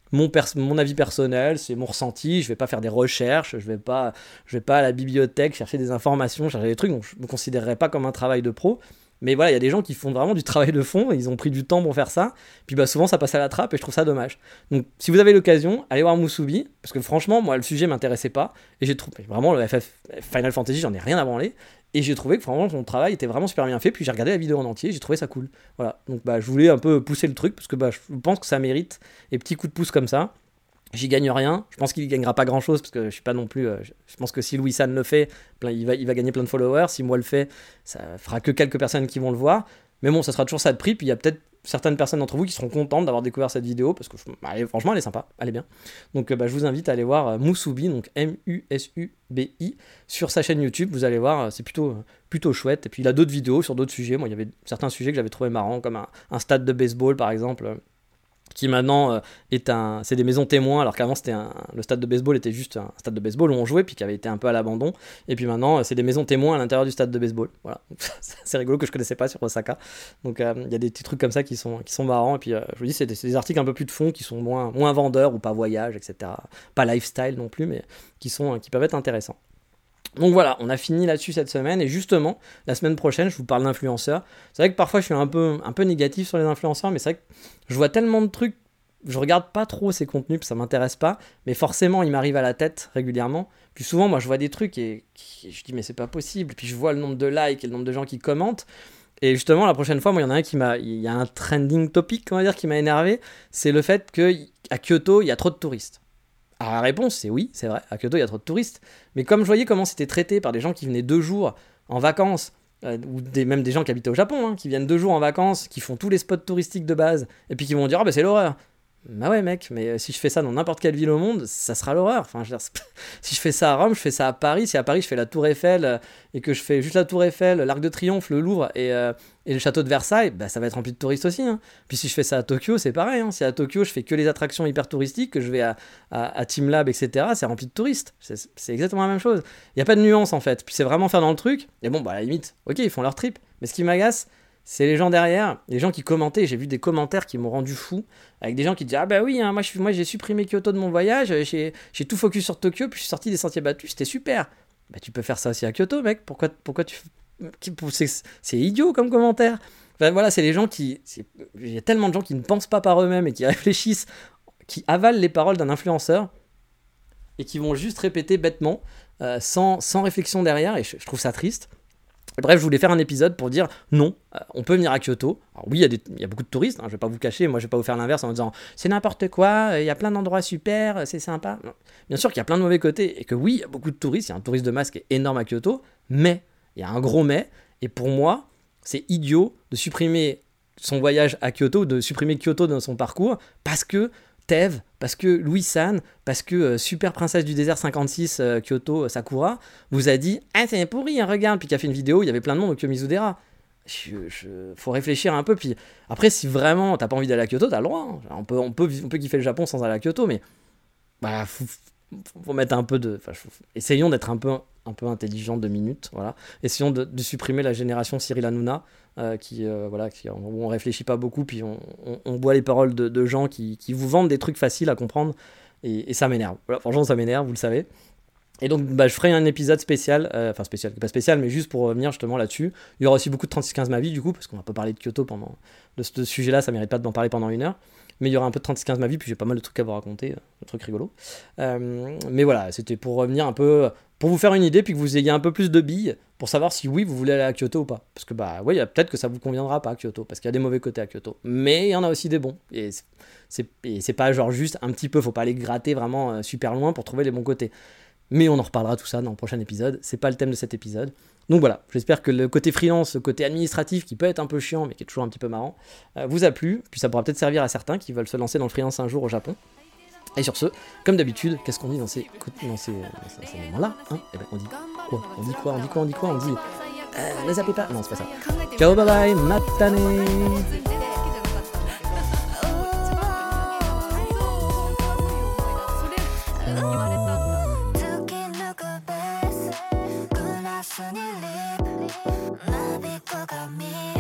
mon, pers- mon avis personnel, c'est mon ressenti, je vais pas faire des recherches, je vais pas, je vais pas à la bibliothèque chercher des informations, chercher des trucs, donc je me considérerais pas comme un travail de pro. Mais voilà, il y a des gens qui font vraiment du travail de fond, ils ont pris du temps pour faire ça, puis bah souvent ça passe à la trappe et je trouve ça dommage. Donc si vous avez l'occasion, allez voir Musubi, parce que franchement, moi le sujet m'intéressait pas, et j'ai trouvé, vraiment le F F Final Fantasy, j'en ai rien à branler, et j'ai trouvé que vraiment son travail était vraiment super bien fait, puis j'ai regardé la vidéo en entier, j'ai trouvé ça cool. Voilà, donc bah je voulais un peu pousser le truc, parce que bah je pense que ça mérite, et petits coups de pouce comme ça. J'y gagne rien, je pense qu'il gagnera pas grand chose parce que je suis pas non plus. Euh, je pense que si Louis San le fait, plein, il, va, il va gagner plein de followers. Si moi le fais, ça fera que quelques personnes qui vont le voir. Mais bon, ça sera toujours ça de prix. Puis il y a peut-être certaines personnes d'entre vous qui seront contentes d'avoir découvert cette vidéo parce que bah, elle, franchement, elle est sympa, elle est bien. Donc euh, bah, je vous invite à aller voir euh, Musubi, donc M U S U B I, sur sa chaîne YouTube. Vous allez voir, euh, c'est plutôt, euh, plutôt chouette. Et puis il a d'autres vidéos sur d'autres sujets. Moi, il y avait certains sujets que j'avais trouvé marrants, comme un, un stade de baseball par exemple. Euh, qui maintenant euh, est un, c'est des maisons témoins, alors qu'avant c'était un, le stade de baseball était juste un stade de baseball où on jouait, puis qui avait été un peu à l'abandon, et puis maintenant euh, c'est des maisons témoins à l'intérieur du stade de baseball. Voilà, c'est rigolo, que je connaissais pas sur Osaka. Donc il euh, y a des petits trucs comme ça qui sont, qui sont marrants, et puis euh, je vous dis, c'est des, c'est des articles un peu plus de fond, qui sont moins, moins vendeurs, ou pas voyage, et cetera. Pas lifestyle non plus, mais qui, sont, qui peuvent être intéressants. Donc voilà, on a fini là-dessus cette semaine, et justement, la semaine prochaine, je vous parle d'influenceurs. C'est vrai que parfois je suis un peu, un peu négatif sur les influenceurs, mais c'est vrai que je vois tellement de trucs, je regarde pas trop ces contenus, ça m'intéresse pas, mais forcément ils m'arrivent à la tête régulièrement. Puis souvent, moi je vois des trucs et, et je dis mais c'est pas possible, puis je vois le nombre de likes et le nombre de gens qui commentent. Et justement, la prochaine fois, moi, il y en a un qui m'a, il y a un trending topic, on va dire, qui m'a énervé, c'est le fait qu'à Kyoto, il y a trop de touristes. Alors la réponse c'est oui, c'est vrai, à Kyoto il y a trop de touristes, mais comme je voyais comment c'était traité par des gens qui venaient deux jours en vacances, euh, ou des, même des gens qui habitaient au Japon, hein, qui viennent deux jours en vacances, qui font tous les spots touristiques de base, et puis qui vont dire « Ah oh, bah c'est l'horreur !» Bah ouais mec, mais si je fais ça dans n'importe quelle ville au monde, ça sera l'horreur. Enfin, je veux dire, si je fais ça à Rome, je fais ça à Paris. Si à Paris je fais la Tour Eiffel euh, et que je fais juste la Tour Eiffel, l'Arc de Triomphe, le Louvre et, euh, et le château de Versailles, bah ça va être rempli de touristes aussi. Hein. Puis si je fais ça à Tokyo, c'est pareil. Hein. Si à Tokyo je fais que les attractions hyper touristiques, que je vais à, à, à Team Lab, et cetera, c'est rempli de touristes. C'est, c'est exactement la même chose. Il n'y a pas de nuance en fait. Puis c'est vraiment faire dans le truc. Et bon, bah à la limite, ok, ils font leur trip. Mais ce qui m'agace, c'est les gens derrière, les gens qui commentaient. J'ai vu des commentaires qui m'ont rendu fou, avec des gens qui disaient ah bah oui, hein, moi, je, moi j'ai supprimé Kyoto de mon voyage, j'ai, j'ai tout focus sur Tokyo, puis je suis sorti des sentiers battus, c'était super. Bah tu peux faire ça aussi à Kyoto, mec. Pourquoi, pourquoi tu, c'est, c'est idiot comme commentaire. Enfin, voilà, c'est les gens qui, il y a tellement de gens qui ne pensent pas par eux-mêmes et qui réfléchissent, qui avalent les paroles d'un influenceur et qui vont juste répéter bêtement, euh, sans, sans réflexion derrière. Et je, je trouve ça triste. Bref, je voulais faire un épisode pour dire non, euh, on peut venir à Kyoto. Alors oui, il y a des, il y a beaucoup de touristes, hein, je vais pas vous cacher, moi je vais pas vous faire l'inverse en disant c'est n'importe quoi, il y a plein d'endroits super, c'est sympa. Non. Bien sûr qu'il y a plein de mauvais côtés et que oui, il y a beaucoup de touristes, il y a un tourisme de masse qui est énorme à Kyoto, mais il y a un gros mais, et pour moi, c'est idiot de supprimer son voyage à Kyoto, de supprimer Kyoto dans son parcours parce que Tev, parce que Louis San, parce que euh, Super Princesse du désert cinquante-six euh, Kyoto euh, Sakura vous a dit ah c'est pourri, hein, regarde, puis qui a fait une vidéo, il y avait plein de monde au Kiyomizu-dera. Je, je, faut réfléchir un peu, puis après si vraiment t'as pas envie d'aller à Kyoto, t'as le droit, hein. on, peut, on, peut, on peut kiffer le Japon sans aller à Kyoto, mais bah, faut, faut mettre un peu de... Faut, essayons d'être un peu, un peu intelligents deux minutes, voilà. Essayons de, de supprimer la génération Cyril Hanouna, euh, qui, euh, voilà, qui, où on réfléchit pas beaucoup, puis on, on, on boit les paroles de, de gens qui, qui vous vendent des trucs faciles à comprendre, et, et ça m'énerve. Voilà, franchement, ça m'énerve, vous le savez. Et donc, bah, je ferai un épisode spécial, euh, enfin spécial, pas spécial, mais juste pour revenir justement là-dessus. Il y aura aussi beaucoup de trente-six quinze ma vie, du coup, parce qu'on va pas parler de Kyoto pendant... De ce sujet-là, ça mérite pas d'en parler pendant une heure. Mais il y aura un peu de trente-six quinze ma vie, puis j'ai pas mal de trucs à vous raconter, de trucs rigolos. Euh, mais voilà, c'était pour revenir un peu, pour vous faire une idée, puis que vous ayez un peu plus de billes, pour savoir si oui, vous voulez aller à Kyoto ou pas. Parce que bah oui, peut-être que ça vous conviendra pas à Kyoto, parce qu'il y a des mauvais côtés à Kyoto. Mais il y en a aussi des bons. Et c'est, c'est, et c'est pas genre juste un petit peu, faut pas aller gratter vraiment euh, super loin pour trouver les bons côtés. Mais on en reparlera tout ça dans le prochain épisode, c'est pas le thème de cet épisode. Donc voilà, j'espère que le côté freelance, le côté administratif qui peut être un peu chiant mais qui est toujours un petit peu marrant, euh, vous a plu, puis ça pourra peut-être servir à certains qui veulent se lancer dans le freelance un jour au Japon. Et sur ce, comme d'habitude, qu'est-ce qu'on dit dans ces, dans ces, dans ces moments-là, hein? Eh ben on dit quoi On dit quoi On dit quoi On dit quoi On dit... Euh, ne zappez pas. Non, c'est pas ça. Ciao, bye bye, matane. 나비꺼가 미